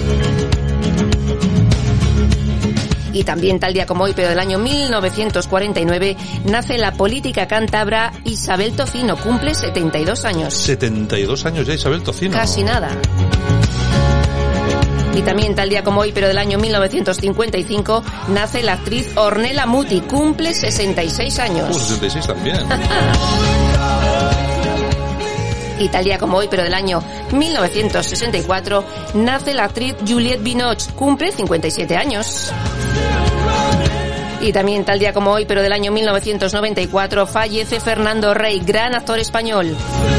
Y también tal día como hoy, pero del año mil novecientos cuarenta y nueve, nace la política cántabra Isabel Tocino, cumple setenta y dos años. setenta y dos años ya Isabel Tocino. Casi nada. Y también tal día como hoy, pero del año mil novecientos cincuenta y cinco, nace la actriz Ornella Muti, cumple sesenta y seis años. Uh, sesenta y seis también. Y tal día como hoy, pero del año mil novecientos sesenta y cuatro, nace la actriz Juliette Binoche, cumple cincuenta y siete años. Y también tal día como hoy, pero del año mil novecientos noventa y cuatro, fallece Fernando Rey, gran actor español.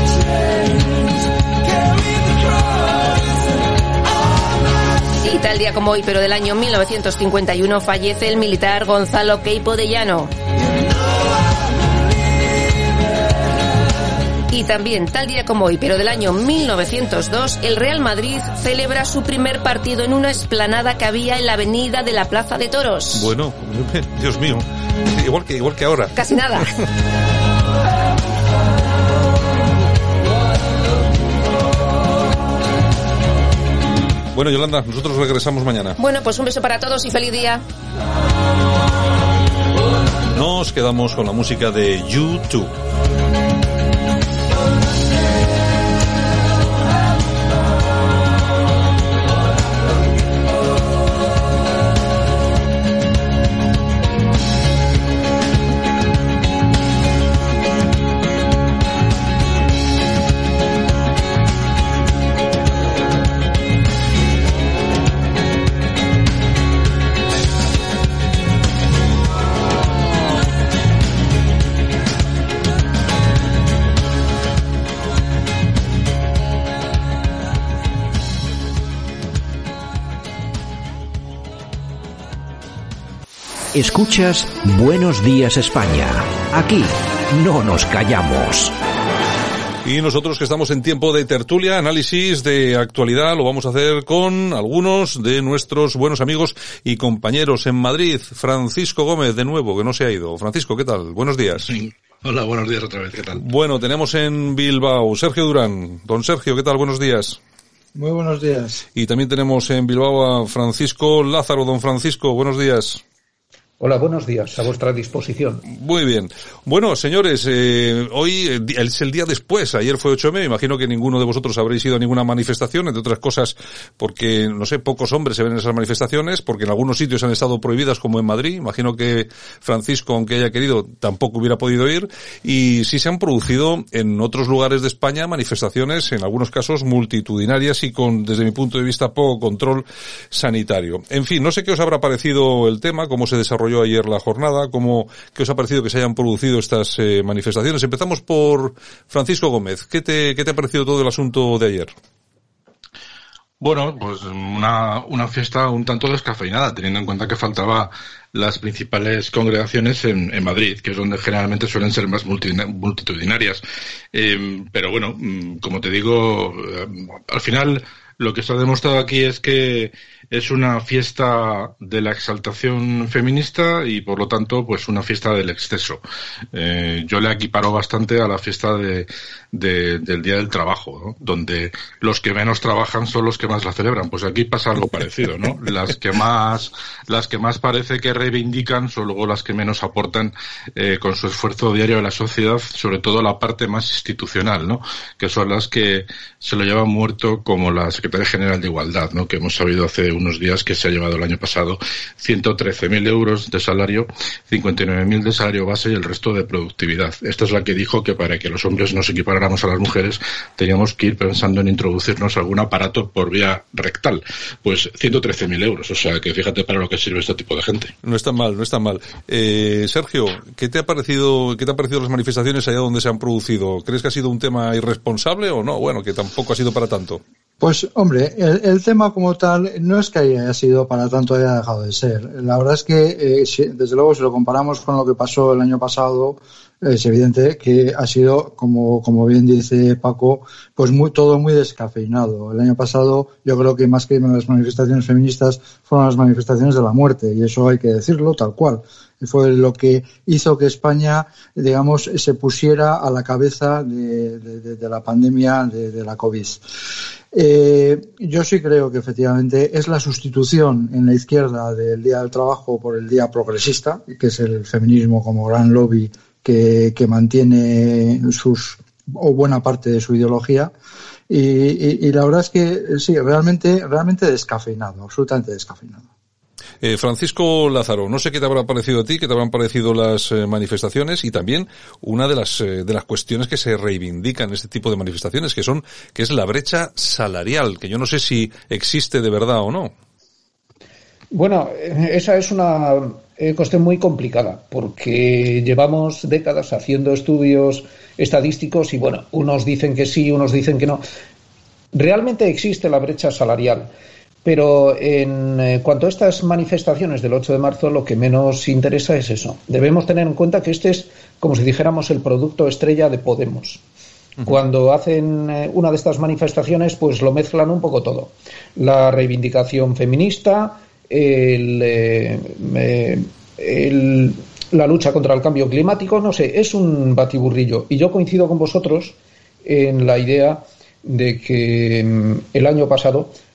Y tal día como hoy, pero del año mil novecientos cincuenta y uno, fallece el militar Gonzalo Queipo de Llano. Y también, tal día como hoy, pero del año mil novecientos dos, el Real Madrid celebra su primer partido en una explanada que había en la avenida de la Plaza de Toros. Bueno, Dios mío, igual que igual que ahora. Casi nada. Bueno, Yolanda, nosotros regresamos mañana. Bueno, pues un beso para todos y feliz día. Nos quedamos con la música de YouTube. Escuchas Buenos Días España. Aquí no nos callamos. Y nosotros que estamos en tiempo de tertulia, análisis de actualidad, lo vamos a hacer con algunos de nuestros buenos amigos y compañeros en Madrid. Francisco Gómez, de nuevo, que no se ha ido. Francisco, ¿qué tal? Buenos días. Sí. Hola, buenos días otra vez, ¿qué tal? Bueno, tenemos en Bilbao Sergio Durán. Don Sergio, ¿qué tal? Buenos días. Muy buenos días. Y también tenemos en Bilbao a Francisco Lázaro. Don Francisco, buenos días. Hola, buenos días, a vuestra disposición. Muy bien. Bueno, señores, eh, hoy es el día después, ayer fue ocho eme, imagino que ninguno de vosotros habréis ido a ninguna manifestación, entre otras cosas porque, no sé, pocos hombres se ven en esas manifestaciones, porque en algunos sitios han estado prohibidas, como en Madrid, imagino que Francisco, aunque haya querido, tampoco hubiera podido ir, y sí se han producido en otros lugares de España manifestaciones, en algunos casos multitudinarias y con, desde mi punto de vista, poco control sanitario. En fin, no sé qué os habrá parecido el tema, cómo se desarrolló ayer la jornada, cómo, qué os ha parecido que se hayan producido estas eh, manifestaciones. Empezamos por Francisco Gómez. ¿Qué te, qué te ha parecido todo el asunto de ayer? Bueno, pues una, una fiesta un tanto descafeinada, teniendo en cuenta que faltaba las principales congregaciones en, en Madrid, que es donde generalmente suelen ser más multitudinarias. Eh, pero bueno, como te digo, al final lo que se ha demostrado aquí es que es una fiesta de la exaltación feminista y, por lo tanto, pues una fiesta del exceso. Eh, yo le equiparo bastante a la fiesta de, de, del Día del Trabajo, ¿no? Donde los que menos trabajan son los que más la celebran. Pues aquí pasa algo parecido, ¿no? Las que más, las que más parece que reivindican son luego las que menos aportan eh, con su esfuerzo diario a la sociedad, sobre todo la parte más institucional, ¿no? Que son las que se lo llevan muerto, como la Secretaría General de Igualdad, ¿no? Que hemos sabido hace unos días que se ha llevado el año pasado ciento trece mil euros de salario, cincuenta y nueve mil de salario base y el resto de productividad. Esta es la que dijo que para que los hombres nos equiparáramos a las mujeres teníamos que ir pensando en introducirnos algún aparato por vía rectal. Pues ciento trece mil euros, o sea que fíjate para lo que sirve este tipo de gente. No está mal, no está mal. Eh, Sergio, ¿qué te ha parecido, qué te ha parecido las manifestaciones allá donde se han producido? ¿Crees que ha sido un tema irresponsable o no? Bueno, que tampoco ha sido para tanto. Pues, hombre, el, el tema como tal no es que haya sido para tanto, haya dejado de ser. La verdad es que, eh, si, desde luego, si lo comparamos con lo que pasó el año pasado, es evidente que ha sido, como, como bien dice Paco, pues muy, todo muy descafeinado. El año pasado, yo creo que más que las manifestaciones feministas, fueron las manifestaciones de la muerte, y eso hay que decirlo tal cual. Fue lo que hizo que España, digamos, se pusiera a la cabeza de, de, de la pandemia de, de la COVID. Eh, yo sí creo que efectivamente es la sustitución en la izquierda del Día del Trabajo por el Día Progresista, que es el feminismo como gran lobby que, que mantiene sus, o buena parte de su ideología. Y, y, y la verdad es que sí, realmente, realmente descafeinado, absolutamente descafeinado. Eh, Francisco Lázaro, no sé qué te habrá parecido a ti, qué te habrán parecido las eh, manifestaciones y también una de las eh, de las cuestiones que se reivindican en este tipo de manifestaciones, que son que es la brecha salarial, que yo no sé si existe de verdad o no. Bueno, esa es una eh, cuestión muy complicada, porque llevamos décadas haciendo estudios estadísticos y, bueno, unos dicen que sí, unos dicen que no. Realmente existe la brecha salarial. Pero en eh, cuanto a estas manifestaciones del ocho de marzo, lo que menos interesa es eso. Debemos tener en cuenta que este es, como si dijéramos, el producto estrella de Podemos. Uh-huh. Cuando hacen eh, una de estas manifestaciones, pues lo mezclan un poco todo. La reivindicación feminista, el, eh, eh, el, la lucha contra el cambio climático, no sé, es un batiburrillo. Y yo coincido con vosotros en la idea de que el año pasado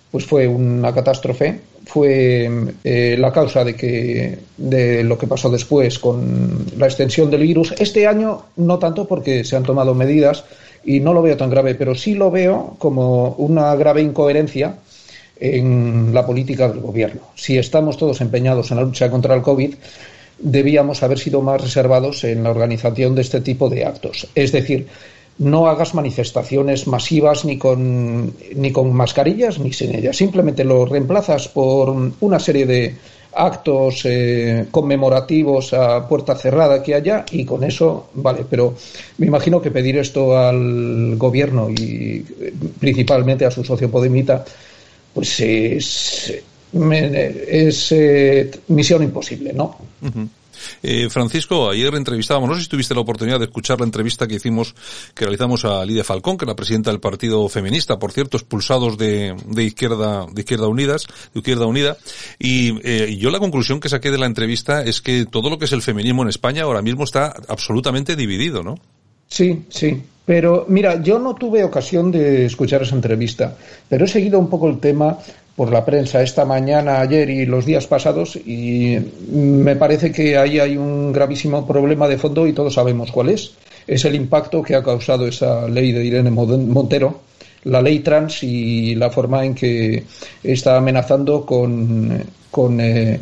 pues fue una catástrofe, fue eh, la causa de que de lo que pasó después con la extensión del virus. Este año no tanto, porque se han tomado medidas y no lo veo tan grave, pero sí lo veo como una grave incoherencia en la política del gobierno. Si estamos todos empeñados en la lucha contra el COVID, debíamos haber sido más reservados en la organización de este tipo de actos. Es decir, no hagas manifestaciones masivas ni con, ni con mascarillas ni sin ellas. Simplemente lo reemplazas por una serie de actos eh, conmemorativos a puerta cerrada que haya, y con eso vale. Pero me imagino que pedir esto al gobierno y principalmente a su socio podemita pues es, es eh, misión imposible, ¿no? Uh-huh. Eh, Francisco, ayer entrevistábamos, no sé si tuviste la oportunidad de escuchar la entrevista que hicimos, que realizamos a Lidia Falcón, que es la presidenta del Partido Feminista, por cierto, expulsados de, de Izquierda, de Izquierda Unidas, de Izquierda Unida, y eh, yo la conclusión que saqué de la entrevista es que todo lo que es el feminismo en España ahora mismo está absolutamente dividido, ¿no? Sí, sí. Pero mira, yo no tuve ocasión de escuchar esa entrevista, pero he seguido un poco el tema por la prensa esta mañana, ayer y los días pasados, y me parece que ahí hay un gravísimo problema de fondo y todos sabemos cuál es. Es el impacto que ha causado esa ley de Irene Montero, la ley trans, y la forma en que está amenazando con, con eh,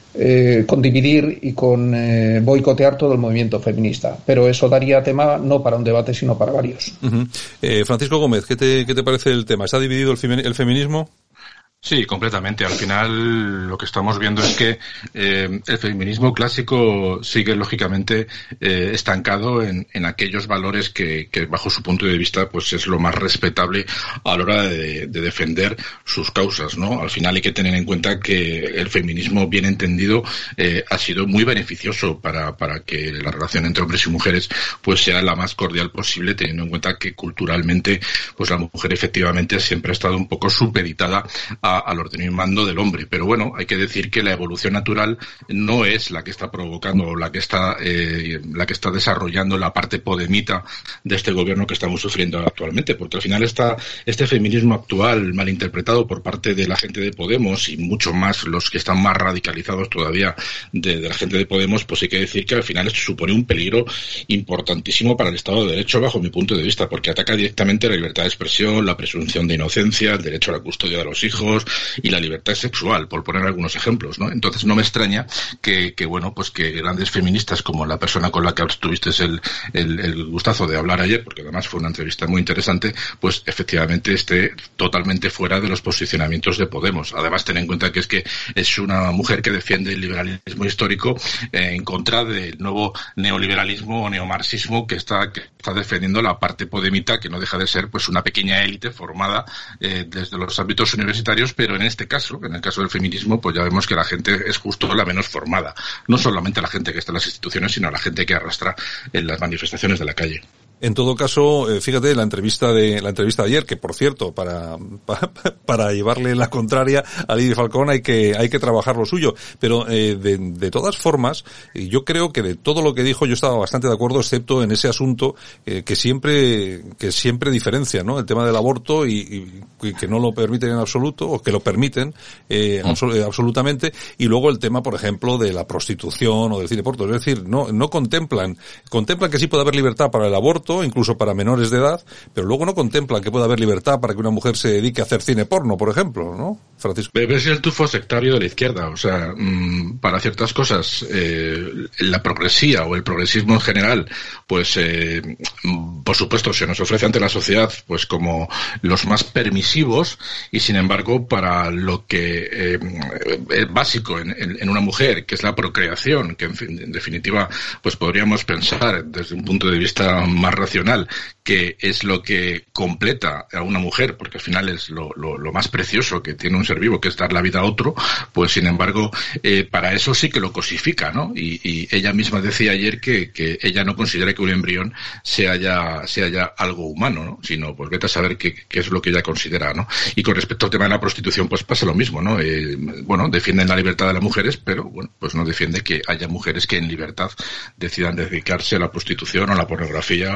Eh, con dividir y con eh, boicotear todo el movimiento feminista. Pero eso daría tema no para un debate, sino para varios. Uh-huh. eh, Francisco Gómez, ¿qué te, qué te parece el tema? ¿Está dividido el, femi- el feminismo? Sí, completamente. Al final lo que estamos viendo es que eh, el feminismo clásico sigue lógicamente eh, estancado en, en aquellos valores que, que bajo su punto de vista pues es lo más respetable a la hora de, de defender sus causas, ¿no? Al final hay que tener en cuenta que el feminismo bien entendido eh, ha sido muy beneficioso para, para que la relación entre hombres y mujeres pues sea la más cordial posible, teniendo en cuenta que culturalmente pues la mujer efectivamente siempre ha estado un poco supeditada a al orden y mando del hombre. Pero bueno, hay que decir que la evolución natural no es la que está provocando, la que está eh, la que está desarrollando la parte podemita de este gobierno que estamos sufriendo actualmente, porque al final está este feminismo actual malinterpretado por parte de la gente de Podemos y mucho más los que están más radicalizados todavía de, de la gente de Podemos, pues hay que decir que al final esto supone un peligro importantísimo para el Estado de Derecho bajo mi punto de vista, porque ataca directamente la libertad de expresión, la presunción de inocencia, el derecho a la custodia de los hijos y la libertad sexual, por poner algunos ejemplos, ¿no? Entonces no me extraña que, que bueno, pues que grandes feministas como la persona con la que tuviste el, el, el gustazo de hablar ayer, porque además fue una entrevista muy interesante, pues efectivamente esté totalmente fuera de los posicionamientos de Podemos. Además, ten en cuenta que es que es una mujer que defiende el liberalismo histórico eh, en contra del nuevo neoliberalismo o neomarxismo que está, que está defendiendo la parte podemita, que no deja de ser pues una pequeña élite formada eh, desde los ámbitos universitarios, pero en este caso, en el caso del feminismo, pues ya vemos que la gente es justo la menos formada. No solamente la gente que está en las instituciones, sino la gente que arrastra en las manifestaciones de la calle. En todo caso, eh, fíjate, la entrevista de la entrevista de ayer, que por cierto, para para, para llevarle la contraria a Lidia Falcón hay que hay que trabajar lo suyo, pero eh, de, de todas formas, eh, yo creo que de todo lo que dijo yo estaba bastante de acuerdo, excepto en ese asunto eh, que siempre que siempre diferencia, ¿no? El tema del aborto y, y, y que no lo permiten en absoluto, o que lo permiten eh, mm. absol- absolutamente, y luego el tema, por ejemplo, de la prostitución o del cine porno, es decir, no no contemplan contemplan que sí puede haber libertad para el aborto, incluso para menores de edad, pero luego no contemplan que pueda haber libertad para que una mujer se dedique a hacer cine porno, por ejemplo, ¿no, Francisco? Ves el tufo sectario de la izquierda, o sea, mmm, para ciertas cosas, eh, la progresía o el progresismo en general, pues, eh, por supuesto, se nos ofrece ante la sociedad, pues, como los más permisivos, y sin embargo, para lo que eh, es básico en, en, en una mujer, que es la procreación, que en, fin, en definitiva, pues podríamos pensar desde un punto de vista más racional, que es lo que completa a una mujer, porque al final es lo, lo, lo más precioso que tiene un ser vivo, que es dar la vida a otro, pues sin embargo, eh, para eso sí que lo cosifica, ¿no? Y, y ella misma decía ayer que, que ella no considera que un embrión sea ya, sea ya algo humano, ¿no? Sino, pues vete a saber qué, qué es lo que ella considera, ¿no? Y con respecto al tema de la prostitución, pues pasa lo mismo, ¿no? Eh, bueno, defienden la libertad de las mujeres, pero bueno, pues no defiende que haya mujeres que en libertad decidan dedicarse a la prostitución o a la pornografía o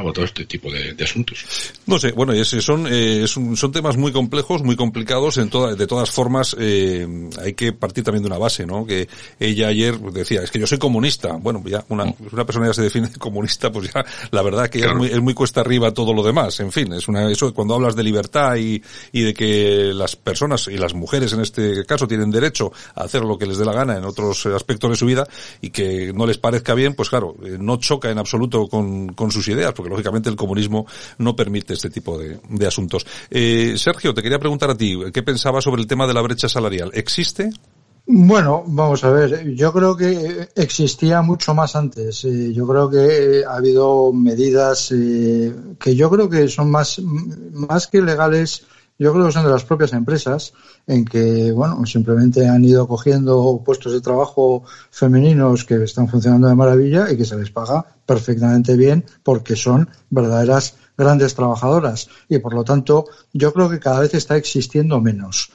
cabo todo este tipo de, de asuntos. No sé, bueno, es, son eh, son, son temas muy complejos, muy complicados. En toda, de todas formas, eh, hay que partir también de una base, ¿no? Que ella ayer decía, es que yo soy comunista. Bueno, ya una, una persona ya se define comunista, pues ya la verdad que claro. es, muy, es muy cuesta arriba todo lo demás. En fin, es una eso cuando hablas de libertad y, y de que las personas y las mujeres en este caso tienen derecho a hacer lo que les dé la gana en otros aspectos de su vida y que no les parezca bien, pues claro, no choca en absoluto con, con sus ideas, porque lógicamente el comunismo no permite este tipo de, de asuntos. Eh, Sergio, te quería preguntar a ti, ¿qué pensabas sobre el tema de la brecha salarial? ¿Existe? Bueno, vamos a ver, yo creo que existía mucho más antes. Eh, yo creo que ha habido medidas eh, que yo creo que son más, más que legales. Yo creo que son de las propias empresas, en que, bueno, simplemente han ido cogiendo puestos de trabajo femeninos que están funcionando de maravilla y que se les paga perfectamente bien porque son verdaderas grandes trabajadoras. Y por lo tanto, yo creo que cada vez está existiendo menos.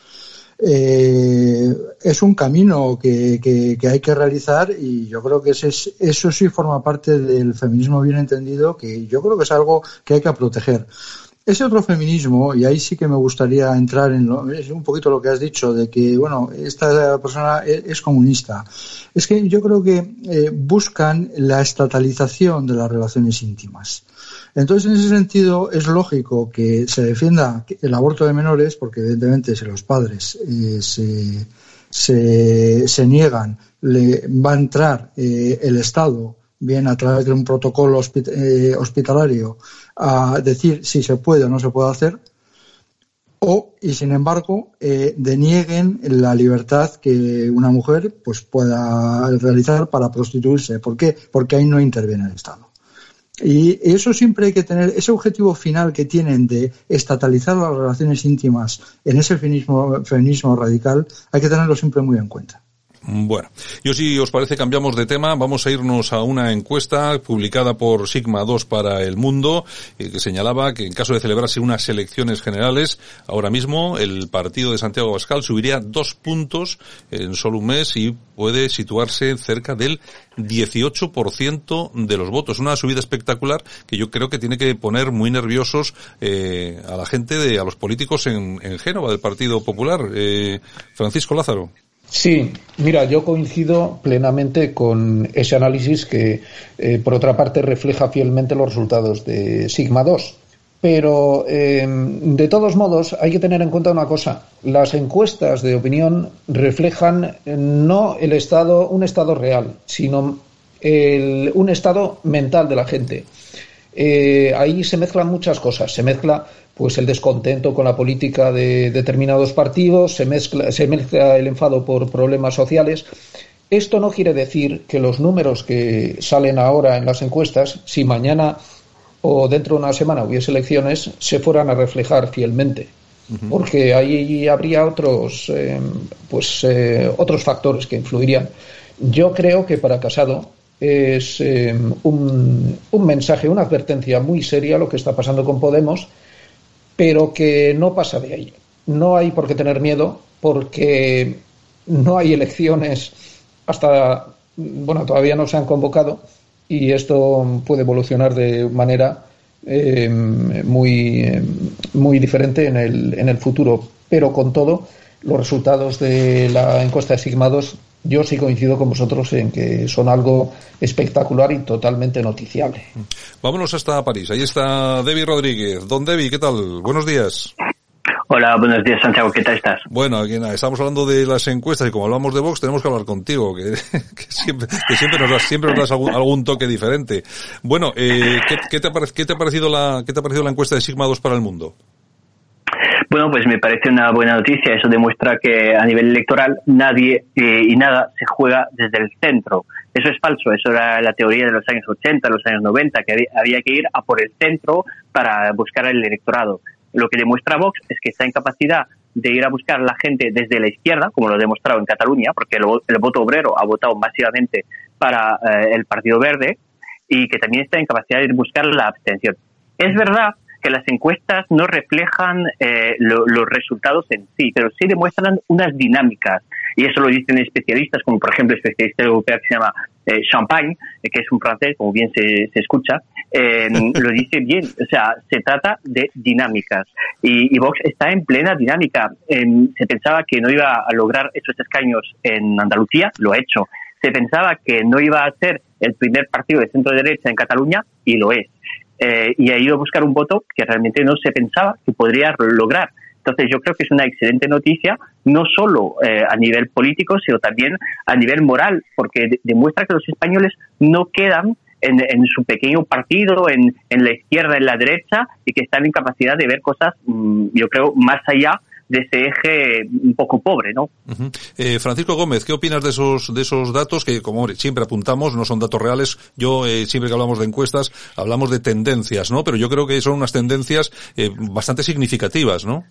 Eh, es un camino que, que, que hay que realizar y yo creo que ese es, eso sí forma parte del feminismo bien entendido, que yo creo que es algo que hay que proteger. Ese otro feminismo, y ahí sí que me gustaría entrar en lo, es un poquito lo que has dicho, de que, bueno, esta persona es, es comunista. Es que yo creo que eh, buscan la estatalización de las relaciones íntimas. Entonces, en ese sentido, es lógico que se defienda el aborto de menores, porque evidentemente si los padres eh, se, se, se niegan, le va a entrar eh, el Estado, bien a través de un protocolo hospit- eh, hospitalario, a decir si se puede o no se puede hacer, o, y sin embargo, eh, denieguen la libertad que una mujer pues pueda realizar para prostituirse. ¿Por qué? Porque ahí no interviene el Estado. Y eso siempre hay que tener, ese objetivo final que tienen de estatalizar las relaciones íntimas en ese feminismo, feminismo radical, hay que tenerlo siempre muy en cuenta. Bueno, yo si os parece cambiamos de tema, vamos a irnos a una encuesta publicada por Sigma dos para El Mundo, eh, que señalaba que en caso de celebrarse unas elecciones generales, ahora mismo el partido de Santiago Abascal subiría dos puntos en solo un mes y puede situarse cerca del dieciocho por ciento de los votos. Una subida espectacular que yo creo que tiene que poner muy nerviosos eh, a la gente, de a los políticos en, en Génova del Partido Popular. Eh, Francisco Lázaro. Sí, mira, yo coincido plenamente con ese análisis que, eh, por otra parte, refleja fielmente los resultados de Sigma dos. Pero, eh, de todos modos, hay que tener en cuenta una cosa. Las encuestas de opinión reflejan no el estado, un estado real, sino el, un estado mental de la gente. Eh, ahí se mezclan muchas cosas. Se mezcla pues el descontento con la política de determinados partidos, se mezcla, se mezcla el enfado por problemas sociales. Esto no quiere decir que los números que salen ahora en las encuestas, si mañana o dentro de una semana hubiese elecciones, se fueran a reflejar fielmente, uh-huh. porque ahí habría otros, eh, pues eh, otros factores que influirían. Yo creo que para Casado es eh, un, un mensaje, una advertencia muy seria lo que está pasando con Podemos, pero que no pasa de ahí. No hay por qué tener miedo, porque no hay elecciones hasta, bueno, todavía no se han convocado y esto puede evolucionar de manera eh, muy, eh, muy diferente en el, en el futuro. Pero con todo, los resultados de la encuesta de Sigma dos, yo sí coincido con vosotros en que son algo espectacular y totalmente noticiable. Vámonos hasta París. Ahí está Debbie Rodríguez. Don Debbie, ¿qué tal? Buenos días. Hola, buenos días, Santiago. ¿Qué tal estás? Bueno, aquí nada, estamos hablando de las encuestas y como hablamos de Vox, tenemos que hablar contigo, que, que siempre, que siempre nos das, siempre nos das algún, algún toque diferente. Bueno, eh, ¿qué, qué te ha parecido, qué te ha parecido la, qué te ha parecido la encuesta de Sigma dos para El Mundo? Bueno, pues me parece una buena noticia. Eso demuestra que a nivel electoral nadie eh, y nada se juega desde el centro. Eso es falso. Eso era la teoría de los años ochenta, los años noventa, que había que ir a por el centro para buscar el electorado. Lo que demuestra Vox es que está en capacidad de ir a buscar la gente desde la izquierda, como lo ha demostrado en Cataluña, porque el, el voto obrero ha votado masivamente para eh, el Partido Verde, y que también está en capacidad de buscar la abstención. Es verdad que las encuestas no reflejan eh, lo, los resultados en sí, pero sí demuestran unas dinámicas, y eso lo dicen especialistas, como por ejemplo el especialista europeo que se llama eh, Champagne, eh, que es un francés, como bien se, se escucha, eh, lo dice bien. O sea, se trata de dinámicas. Y, y Vox está en plena dinámica. Eh, se pensaba que no iba a lograr esos escaños en Andalucía, lo ha hecho. Se pensaba que no iba a ser el primer partido de centro-derecha en Cataluña, y lo es. Eh, y ha ido a buscar un voto que realmente no se pensaba que podría lograr. Entonces yo creo que es una excelente noticia, no solo eh, a nivel político, sino también a nivel moral, porque de- demuestra que los españoles no quedan en, en su pequeño partido, en, en la izquierda, en la derecha, y que están en capacidad de ver cosas, mmm, yo creo, más allá de ese eje un poco pobre, ¿no? Uh-huh. Eh, Francisco Gómez, ¿qué opinas de esos de esos datos que, como hombre, siempre apuntamos, no son datos reales? Yo, eh, siempre que hablamos de encuestas, hablamos de tendencias, ¿no? Pero yo creo que son unas tendencias eh, bastante significativas, ¿no?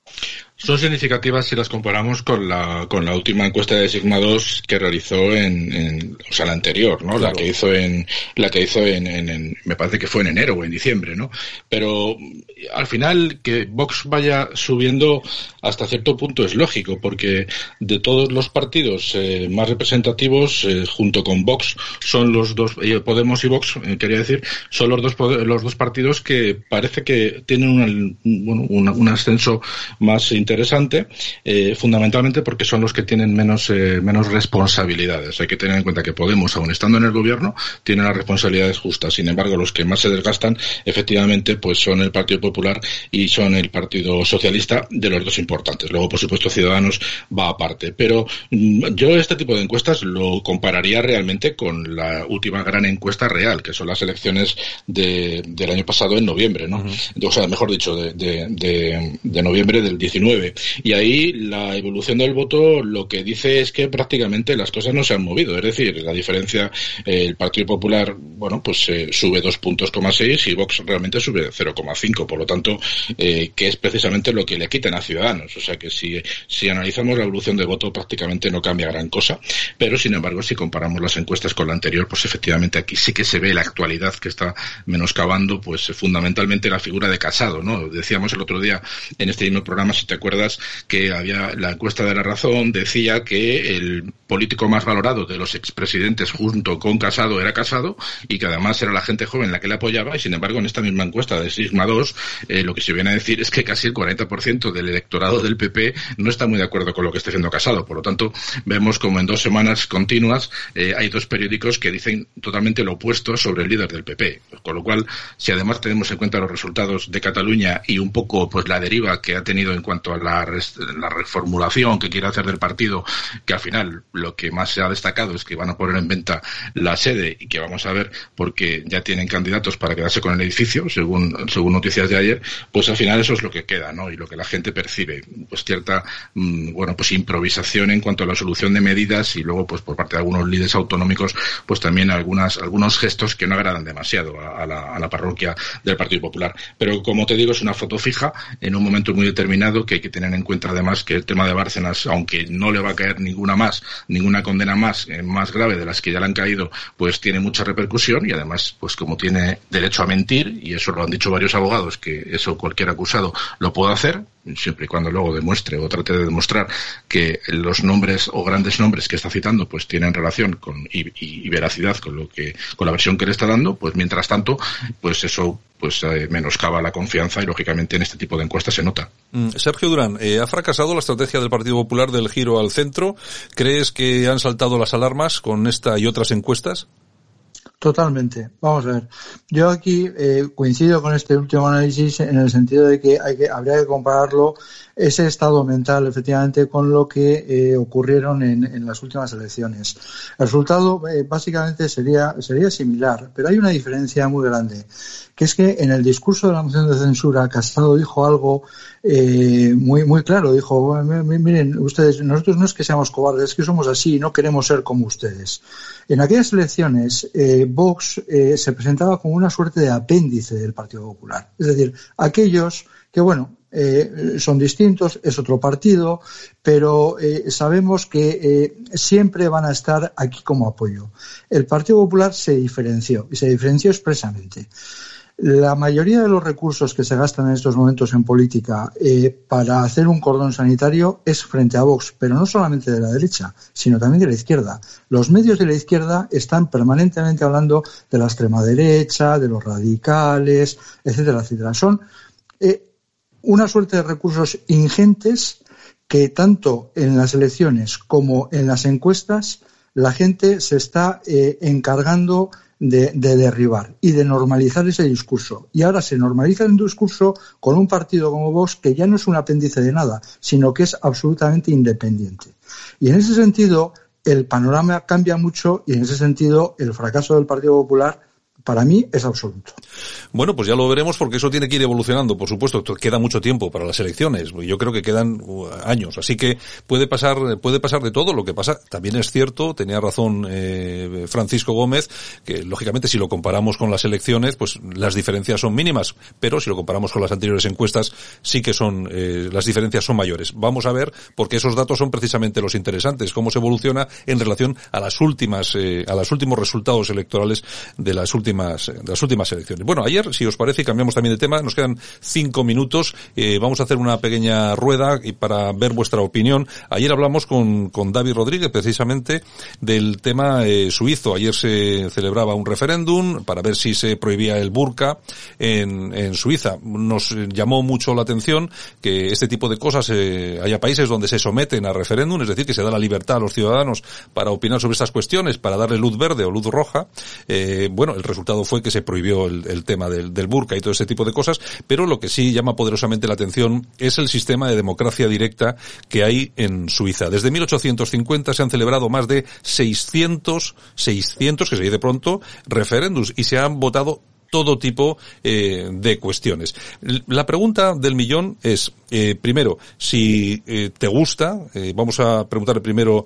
Son significativas si las comparamos con la con la última encuesta de Sigma dos que realizó en, en o sea, la anterior, ¿no? Claro. La que hizo en la que hizo en, en, en me parece que fue en enero o en diciembre, ¿no? Pero al final que Vox vaya subiendo hasta cierto punto es lógico, porque de todos los partidos eh, más representativos, eh, junto con Vox, son los dos, eh, Podemos y Vox, eh, quería decir, son los dos los dos partidos que parece que tienen un, bueno, un, un ascenso más interesante, eh, fundamentalmente porque son los que tienen menos eh, menos responsabilidades. Hay que tener en cuenta que Podemos, aun estando en el gobierno, tiene las responsabilidades justas. Sin embargo, los que más se desgastan, efectivamente, pues son el Partido Popular y son el Partido Socialista, de los dos importantes. Luego, por supuesto, Ciudadanos va aparte. Pero mmm, yo este tipo de encuestas lo compararía realmente con la última gran encuesta real, que son las elecciones de, del año pasado en noviembre, ¿no? Uh-huh. O sea, mejor dicho, de, de, de, de noviembre del diecinueve. Y ahí la evolución del voto lo que dice es que prácticamente las cosas no se han movido. Es decir, la diferencia, eh, el Partido Popular, bueno, pues eh, sube dos puntos coma seis y Vox realmente sube cero coma cinco. Por lo tanto, eh, que es precisamente lo que le quitan a Ciudadanos. O sea que si, si analizamos la evolución del voto prácticamente no cambia gran cosa. Pero sin embargo, si comparamos las encuestas con la anterior, pues efectivamente aquí sí que se ve la actualidad que está menoscabando, pues fundamentalmente la figura de Casado, ¿no? Decíamos el otro día en este mismo programa, si te acuerdas, que había la encuesta de La Razón decía que el político más valorado de los expresidentes junto con Casado era Casado, y que además era la gente joven la que le apoyaba, y sin embargo en esta misma encuesta de Sigma dos eh, lo que se viene a decir es que casi el cuarenta por ciento del electorado del P P no está muy de acuerdo con lo que está haciendo Casado. Por lo tanto, vemos como en dos semanas continuas eh, hay dos periódicos que dicen totalmente lo opuesto sobre el líder del P P, con lo cual, si además tenemos en cuenta los resultados de Cataluña y un poco pues la deriva que ha tenido en cuanto a la, la reformulación que quiere hacer del partido, que al final lo que más se ha destacado es que van a poner en venta la sede y que vamos a ver porque ya tienen candidatos para quedarse con el edificio, según según noticias de ayer, pues al final eso es lo que queda, ¿no? Y lo que la gente percibe, pues cierta, mmm, bueno, pues improvisación en cuanto a la solución de medidas, y luego pues por parte de algunos líderes autonómicos, pues también algunas algunos gestos que no agradan demasiado a, a, la, a la parroquia del Partido Popular. Pero como te digo, es una foto fija en un momento muy determinado, que hay que tener en cuenta además que el tema de Bárcenas, aunque no le va a caer ninguna más, ninguna condena más, eh, más grave de las que ya le han caído, pues tiene mucha repercusión, y además, pues como tiene derecho a mentir, y eso lo han dicho varios abogados, que eso cualquier acusado lo puede hacer, siempre y cuando luego demuestre o trate de demostrar que los nombres o grandes nombres que está citando pues tienen relación con y, y, y veracidad con lo que con la versión que le está dando, pues mientras tanto, pues eso pues eh, menoscaba la confianza, y lógicamente en este tipo de encuestas se nota. Mm, Sergio Durán, eh, ¿ha fracasado la estrategia del Partido Popular del giro al centro? ¿Crees que han saltado las alarmas con esta y otras encuestas? Totalmente. Vamos a ver. Yo aquí eh, coincido con este último análisis en el sentido de que hay que habría que compararlo, ese estado mental, efectivamente, con lo que eh, ocurrieron en, en las últimas elecciones. El resultado eh, básicamente sería sería similar, pero hay una diferencia muy grande, que es que en el discurso de la moción de censura Casado dijo algo eh, muy muy claro. Dijo, miren ustedes, nosotros no es que seamos cobardes, es que somos así y no queremos ser como ustedes. En aquellas elecciones eh, Vox eh, se presentaba como una suerte de apéndice del Partido Popular, es decir, aquellos que, bueno, eh, son distintos, es otro partido, pero eh, sabemos que eh, siempre van a estar aquí como apoyo. El Partido Popular se diferenció, y se diferenció expresamente. La mayoría de los recursos que se gastan en estos momentos en política eh, para hacer un cordón sanitario es frente a Vox, pero no solamente de la derecha, sino también de la izquierda. Los medios de la izquierda están permanentemente hablando de la extrema derecha, de los radicales, etcétera, etcétera. Son eh, una suerte de recursos ingentes que tanto en las elecciones como en las encuestas la gente se está eh, encargando De, de derribar y de normalizar ese discurso. Y ahora se normaliza un discurso con un partido como Vox que ya no es un apéndice de nada, sino que es absolutamente independiente. Y en ese sentido, el panorama cambia mucho y en ese sentido, el fracaso del Partido Popular para mí es absoluto. Bueno, pues ya lo veremos porque eso tiene que ir evolucionando, por supuesto. Queda mucho tiempo para las elecciones. Yo creo que quedan años. Así que puede pasar, puede pasar de todo. Lo que pasa, también es cierto, tenía razón eh, Francisco Gómez, que lógicamente si lo comparamos con las elecciones, pues las diferencias son mínimas. Pero si lo comparamos con las anteriores encuestas, sí que son, eh, las diferencias son mayores. Vamos a ver, porque esos datos son precisamente los interesantes. Cómo se evoluciona en relación a las últimas, eh, a los últimos resultados electorales de las últimas de las últimas elecciones. Bueno, ayer, si os parece, cambiamos también de tema, nos quedan cinco minutos, eh, vamos a hacer una pequeña rueda y para ver vuestra opinión. Ayer hablamos con, con David Rodríguez precisamente del tema eh, suizo. Ayer se celebraba un referéndum para ver si se prohibía el burka en, en Suiza. Nos llamó mucho la atención que este tipo de cosas, eh, haya países donde se someten a referéndum, es decir, que se da la libertad a los ciudadanos para opinar sobre estas cuestiones, para darle luz verde o luz roja. Eh, bueno, el resultado resultado fue que se prohibió el, el tema del, del burka y todo ese tipo de cosas, pero lo que sí llama poderosamente la atención es el sistema de democracia directa que hay en Suiza. Desde mil ochocientos cincuenta se han celebrado más de seiscientos, seiscientos, que se dice de pronto, referéndums y se han votado todo tipo eh, de cuestiones. La pregunta del millón es, eh, primero, si eh, te gusta, eh, vamos a preguntarle primero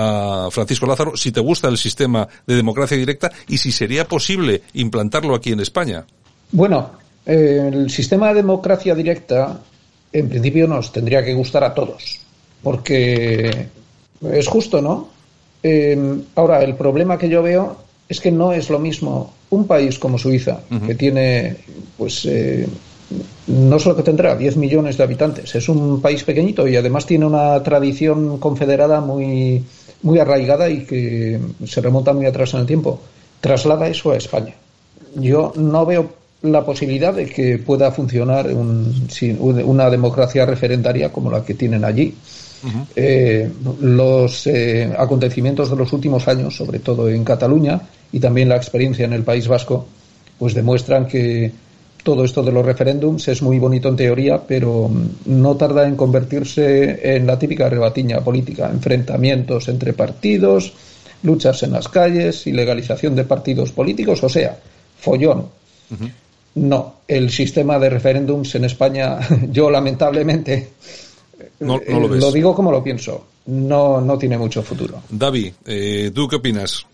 a Francisco Lázaro, si te gusta el sistema de democracia directa y si sería posible implantarlo aquí en España. Bueno, eh, el sistema de democracia directa, en principio, nos tendría que gustar a todos, porque es justo, ¿no? Eh, ahora, el problema que yo veo es que no es lo mismo un país como Suiza, uh-huh. que tiene, pues, eh, no solo que tendrá diez millones de habitantes, es un país pequeñito y además tiene una tradición confederada muy, muy arraigada y que se remonta muy atrás en el tiempo. Traslada eso a España. Yo no veo la posibilidad de que pueda funcionar un, una democracia referendaria como la que tienen allí. Uh-huh. Eh, los eh, acontecimientos de los últimos años, sobre todo en Cataluña y también la experiencia en el País Vasco, pues demuestran que todo esto de los referéndums es muy bonito en teoría, pero no tarda en convertirse en la típica rebatiña política, enfrentamientos entre partidos, luchas en las calles, ilegalización de partidos políticos, o sea, follón. Uh-huh. No, el sistema de referéndums en España, yo lamentablemente No, no lo, ves. Lo digo como lo pienso. No, no tiene mucho futuro. David, eh, ¿tú qué opinas?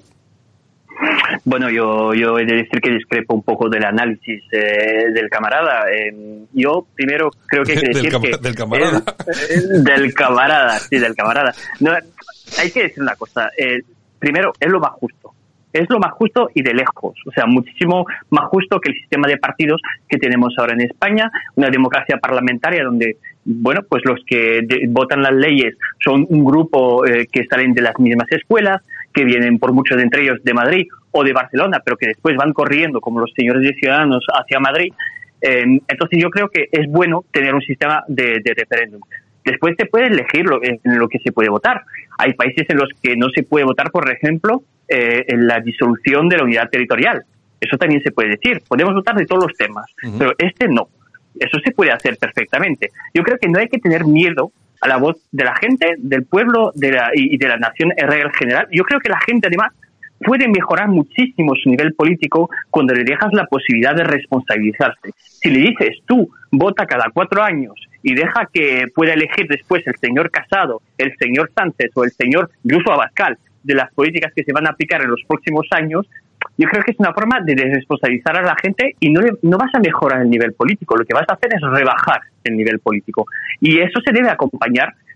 Bueno, yo, yo he de decir que discrepo un poco del análisis eh, del camarada. Eh, yo primero creo que hay que decir del, que... ¿Del camarada? El, del camarada, sí, del camarada. No, hay que decir una cosa. Eh, primero, es lo más justo. Es lo más justo y de lejos, o sea, muchísimo más justo que el sistema de partidos que tenemos ahora en España, una democracia parlamentaria donde, bueno, pues los que de, votan las leyes son un grupo eh, que salen de las mismas escuelas, que vienen por muchos de entre ellos de Madrid o de Barcelona, pero que después van corriendo como los señores de Ciudadanos hacia Madrid. Eh, entonces yo creo que es bueno tener un sistema de, de referéndum. Después se puede elegir lo, en lo que se puede votar. Hay países en los que no se puede votar, por ejemplo, eh, en la disolución de la unidad territorial. Eso también se puede decir. Podemos votar de todos los temas, uh-huh. pero este no. Eso se puede hacer perfectamente. Yo creo que no hay que tener miedo a la voz de la gente, del pueblo de la, y de la nación en general. Yo creo que la gente, además, puede mejorar muchísimo su nivel político cuando le dejas la posibilidad de responsabilizarse. Si le dices, tú, vota cada cuatro años y deja que pueda elegir después el señor Casado, el señor Sánchez o el señor incluso Abascal de las políticas que se van a aplicar en los próximos años, yo creo que es una forma de desresponsabilizar a la gente y no, le, no vas a mejorar el nivel político. Lo que vas a hacer es rebajar el nivel político. Y eso se debe acompañar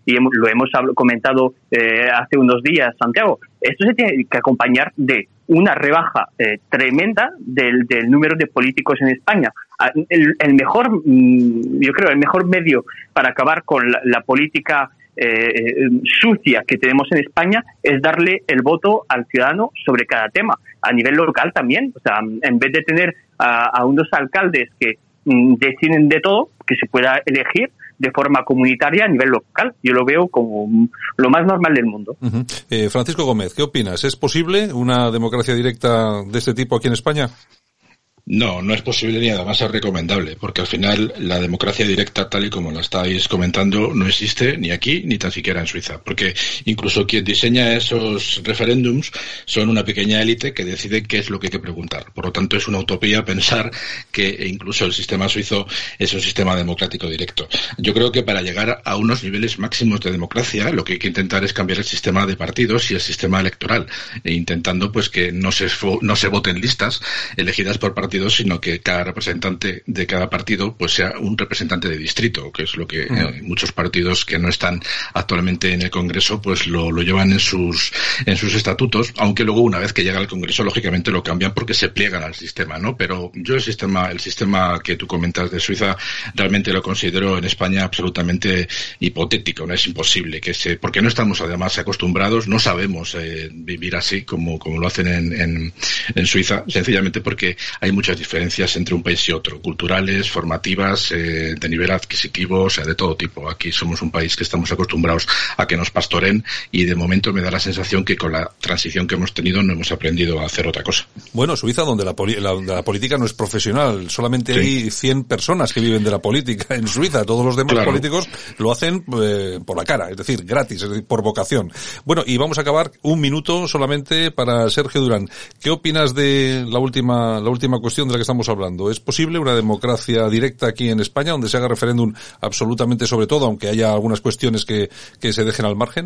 y hemos, lo hemos comentado eh, hace unos días, Santiago, esto se tiene que acompañar de una rebaja eh, tremenda del, del número de políticos en España. El, el mejor, yo creo, el mejor medio para acabar con la, la política eh, sucia que tenemos en España es darle el voto al ciudadano sobre cada tema. A nivel local también, o sea, en vez de tener a, a unos alcaldes que mm, deciden de todo, que se pueda elegir de forma comunitaria a nivel local. Yo lo veo como lo más normal del mundo. Uh-huh. eh, Francisco Gómez, ¿qué opinas? ¿Es posible una democracia directa de este tipo aquí en España? No, no es posible ni además es recomendable, porque al final la democracia directa, tal y como la estáis comentando, no existe ni aquí ni tan siquiera en Suiza, porque incluso quien diseña esos referéndums son una pequeña élite que decide qué es lo que hay que preguntar. Por lo tanto, es una utopía pensar que incluso el sistema suizo es un sistema democrático directo. Yo creo que para llegar a unos niveles máximos de democracia, lo que hay que intentar es cambiar el sistema de partidos y el sistema electoral, e intentando pues que no se no se voten listas elegidas por partidos, sino que cada representante de cada partido pues sea un representante de distrito, que es lo que uh-huh. eh, muchos partidos que no están actualmente en el Congreso pues lo, lo llevan en sus en sus estatutos, aunque luego una vez que llega al Congreso lógicamente lo cambian porque se pliegan al sistema, ¿no? Pero yo el sistema el sistema que tú comentas de Suiza realmente lo considero en España absolutamente hipotético, no es imposible que se porque no estamos además acostumbrados, no sabemos eh, vivir así como como lo hacen en, en en Suiza, sencillamente porque hay muchas diferencias entre un país y otro, culturales, formativas, eh, de nivel adquisitivo, o sea, de todo tipo. Aquí somos un país que estamos acostumbrados a que nos pastoren y de momento me da la sensación que con la transición que hemos tenido no hemos aprendido a hacer otra cosa. Bueno, Suiza, donde la, poli- la, la política no es profesional, solamente sí. hay cien personas que viven de la política en Suiza, todos los demás claro. políticos lo hacen eh, por la cara, es decir, gratis, es decir, por vocación. Bueno, y vamos a acabar un minuto solamente para Sergio Durán. ¿Qué opinas de la última, la última cuestión de la que estamos hablando? ¿Es posible una democracia directa aquí en España donde se haga referéndum absolutamente sobre todo, aunque haya algunas cuestiones que, que se dejen al margen?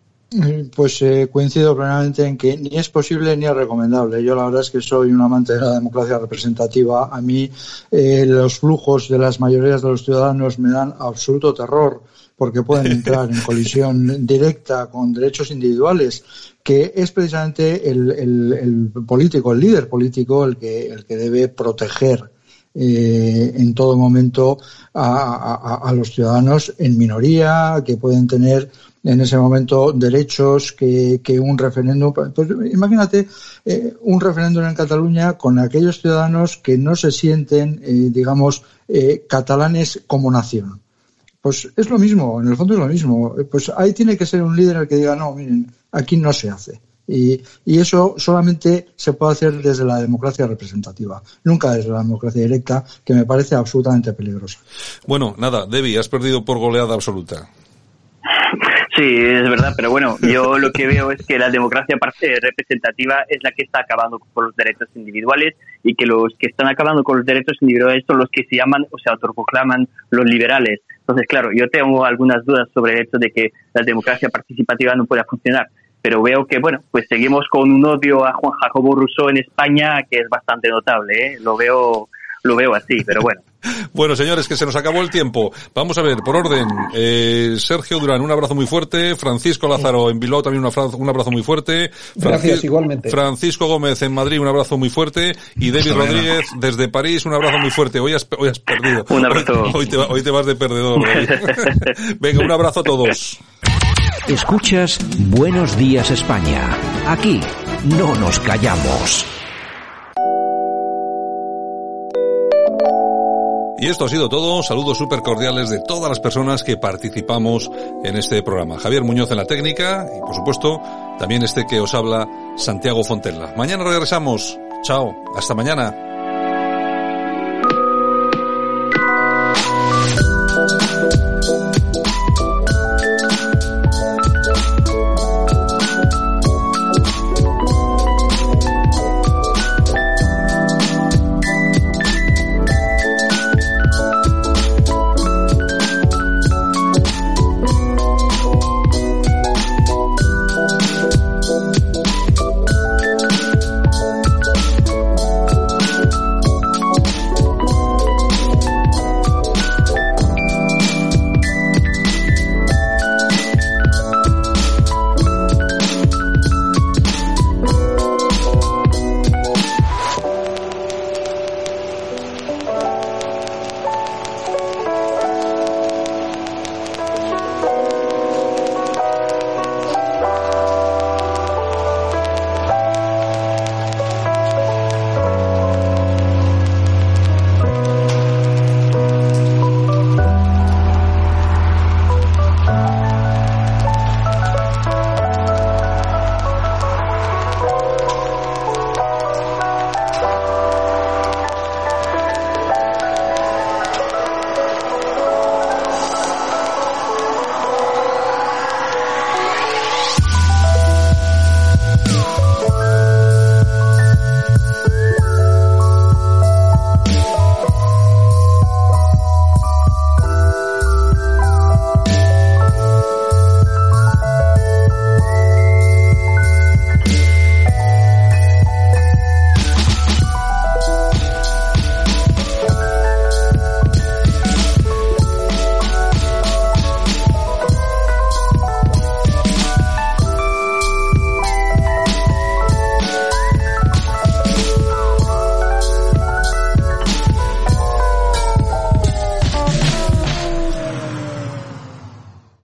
Pues eh, coincido plenamente en que ni es posible ni es recomendable. Yo la verdad es que soy un amante de la democracia representativa. A mí eh, los flujos de las mayorías de los ciudadanos me dan absoluto terror porque pueden entrar en colisión directa con derechos individuales, que es precisamente el, el, el político, el líder político, el que, el que debe proteger eh, en todo momento a, a, a los ciudadanos en minoría, que pueden tener en ese momento derechos que, que un referéndum. Pues imagínate eh, un referéndum en Cataluña con aquellos ciudadanos que no se sienten, eh, digamos, eh, catalanes como nación. Pues es lo mismo, en el fondo es lo mismo. Pues ahí tiene que ser un líder el que diga, no, miren, aquí no se hace. Y, y eso solamente se puede hacer desde la democracia representativa, nunca desde la democracia directa, que me parece absolutamente peligrosa. Bueno, nada, Debbie, has perdido por goleada absoluta. Sí, es verdad, pero bueno, yo lo que veo es que la democracia representativa es la que está acabando con los derechos individuales y que los que están acabando con los derechos individuales son los que se llaman o se autoproclaman los liberales. Entonces, claro, yo tengo algunas dudas sobre el hecho de que la democracia participativa no pueda funcionar, pero veo que, bueno, pues seguimos con un odio a Juan Jacobo Rousseau en España que es bastante notable, ¿eh? Lo veo... Lo veo así, pero bueno. Bueno, señores, que se nos acabó el tiempo. Vamos a ver, por orden. Eh, Sergio Durán, un abrazo muy fuerte. Francisco Lázaro en Bilbao también un abrazo, un abrazo muy fuerte. Gracias, Francis- igualmente. Francisco Gómez en Madrid, un abrazo muy fuerte. Y David Rodríguez desde París, un abrazo muy fuerte. Hoy has, hoy has perdido. Un abrazo. Hoy, hoy, te, hoy te vas de perdedor. Venga, un abrazo a todos. Escuchas Buenos Días España. Aquí no nos callamos. Y esto ha sido todo. Saludos súper cordiales de todas las personas que participamos en este programa. Javier Muñoz en la técnica y, por supuesto, también este que os habla, Santiago Fontella. Mañana regresamos. Chao. Hasta mañana.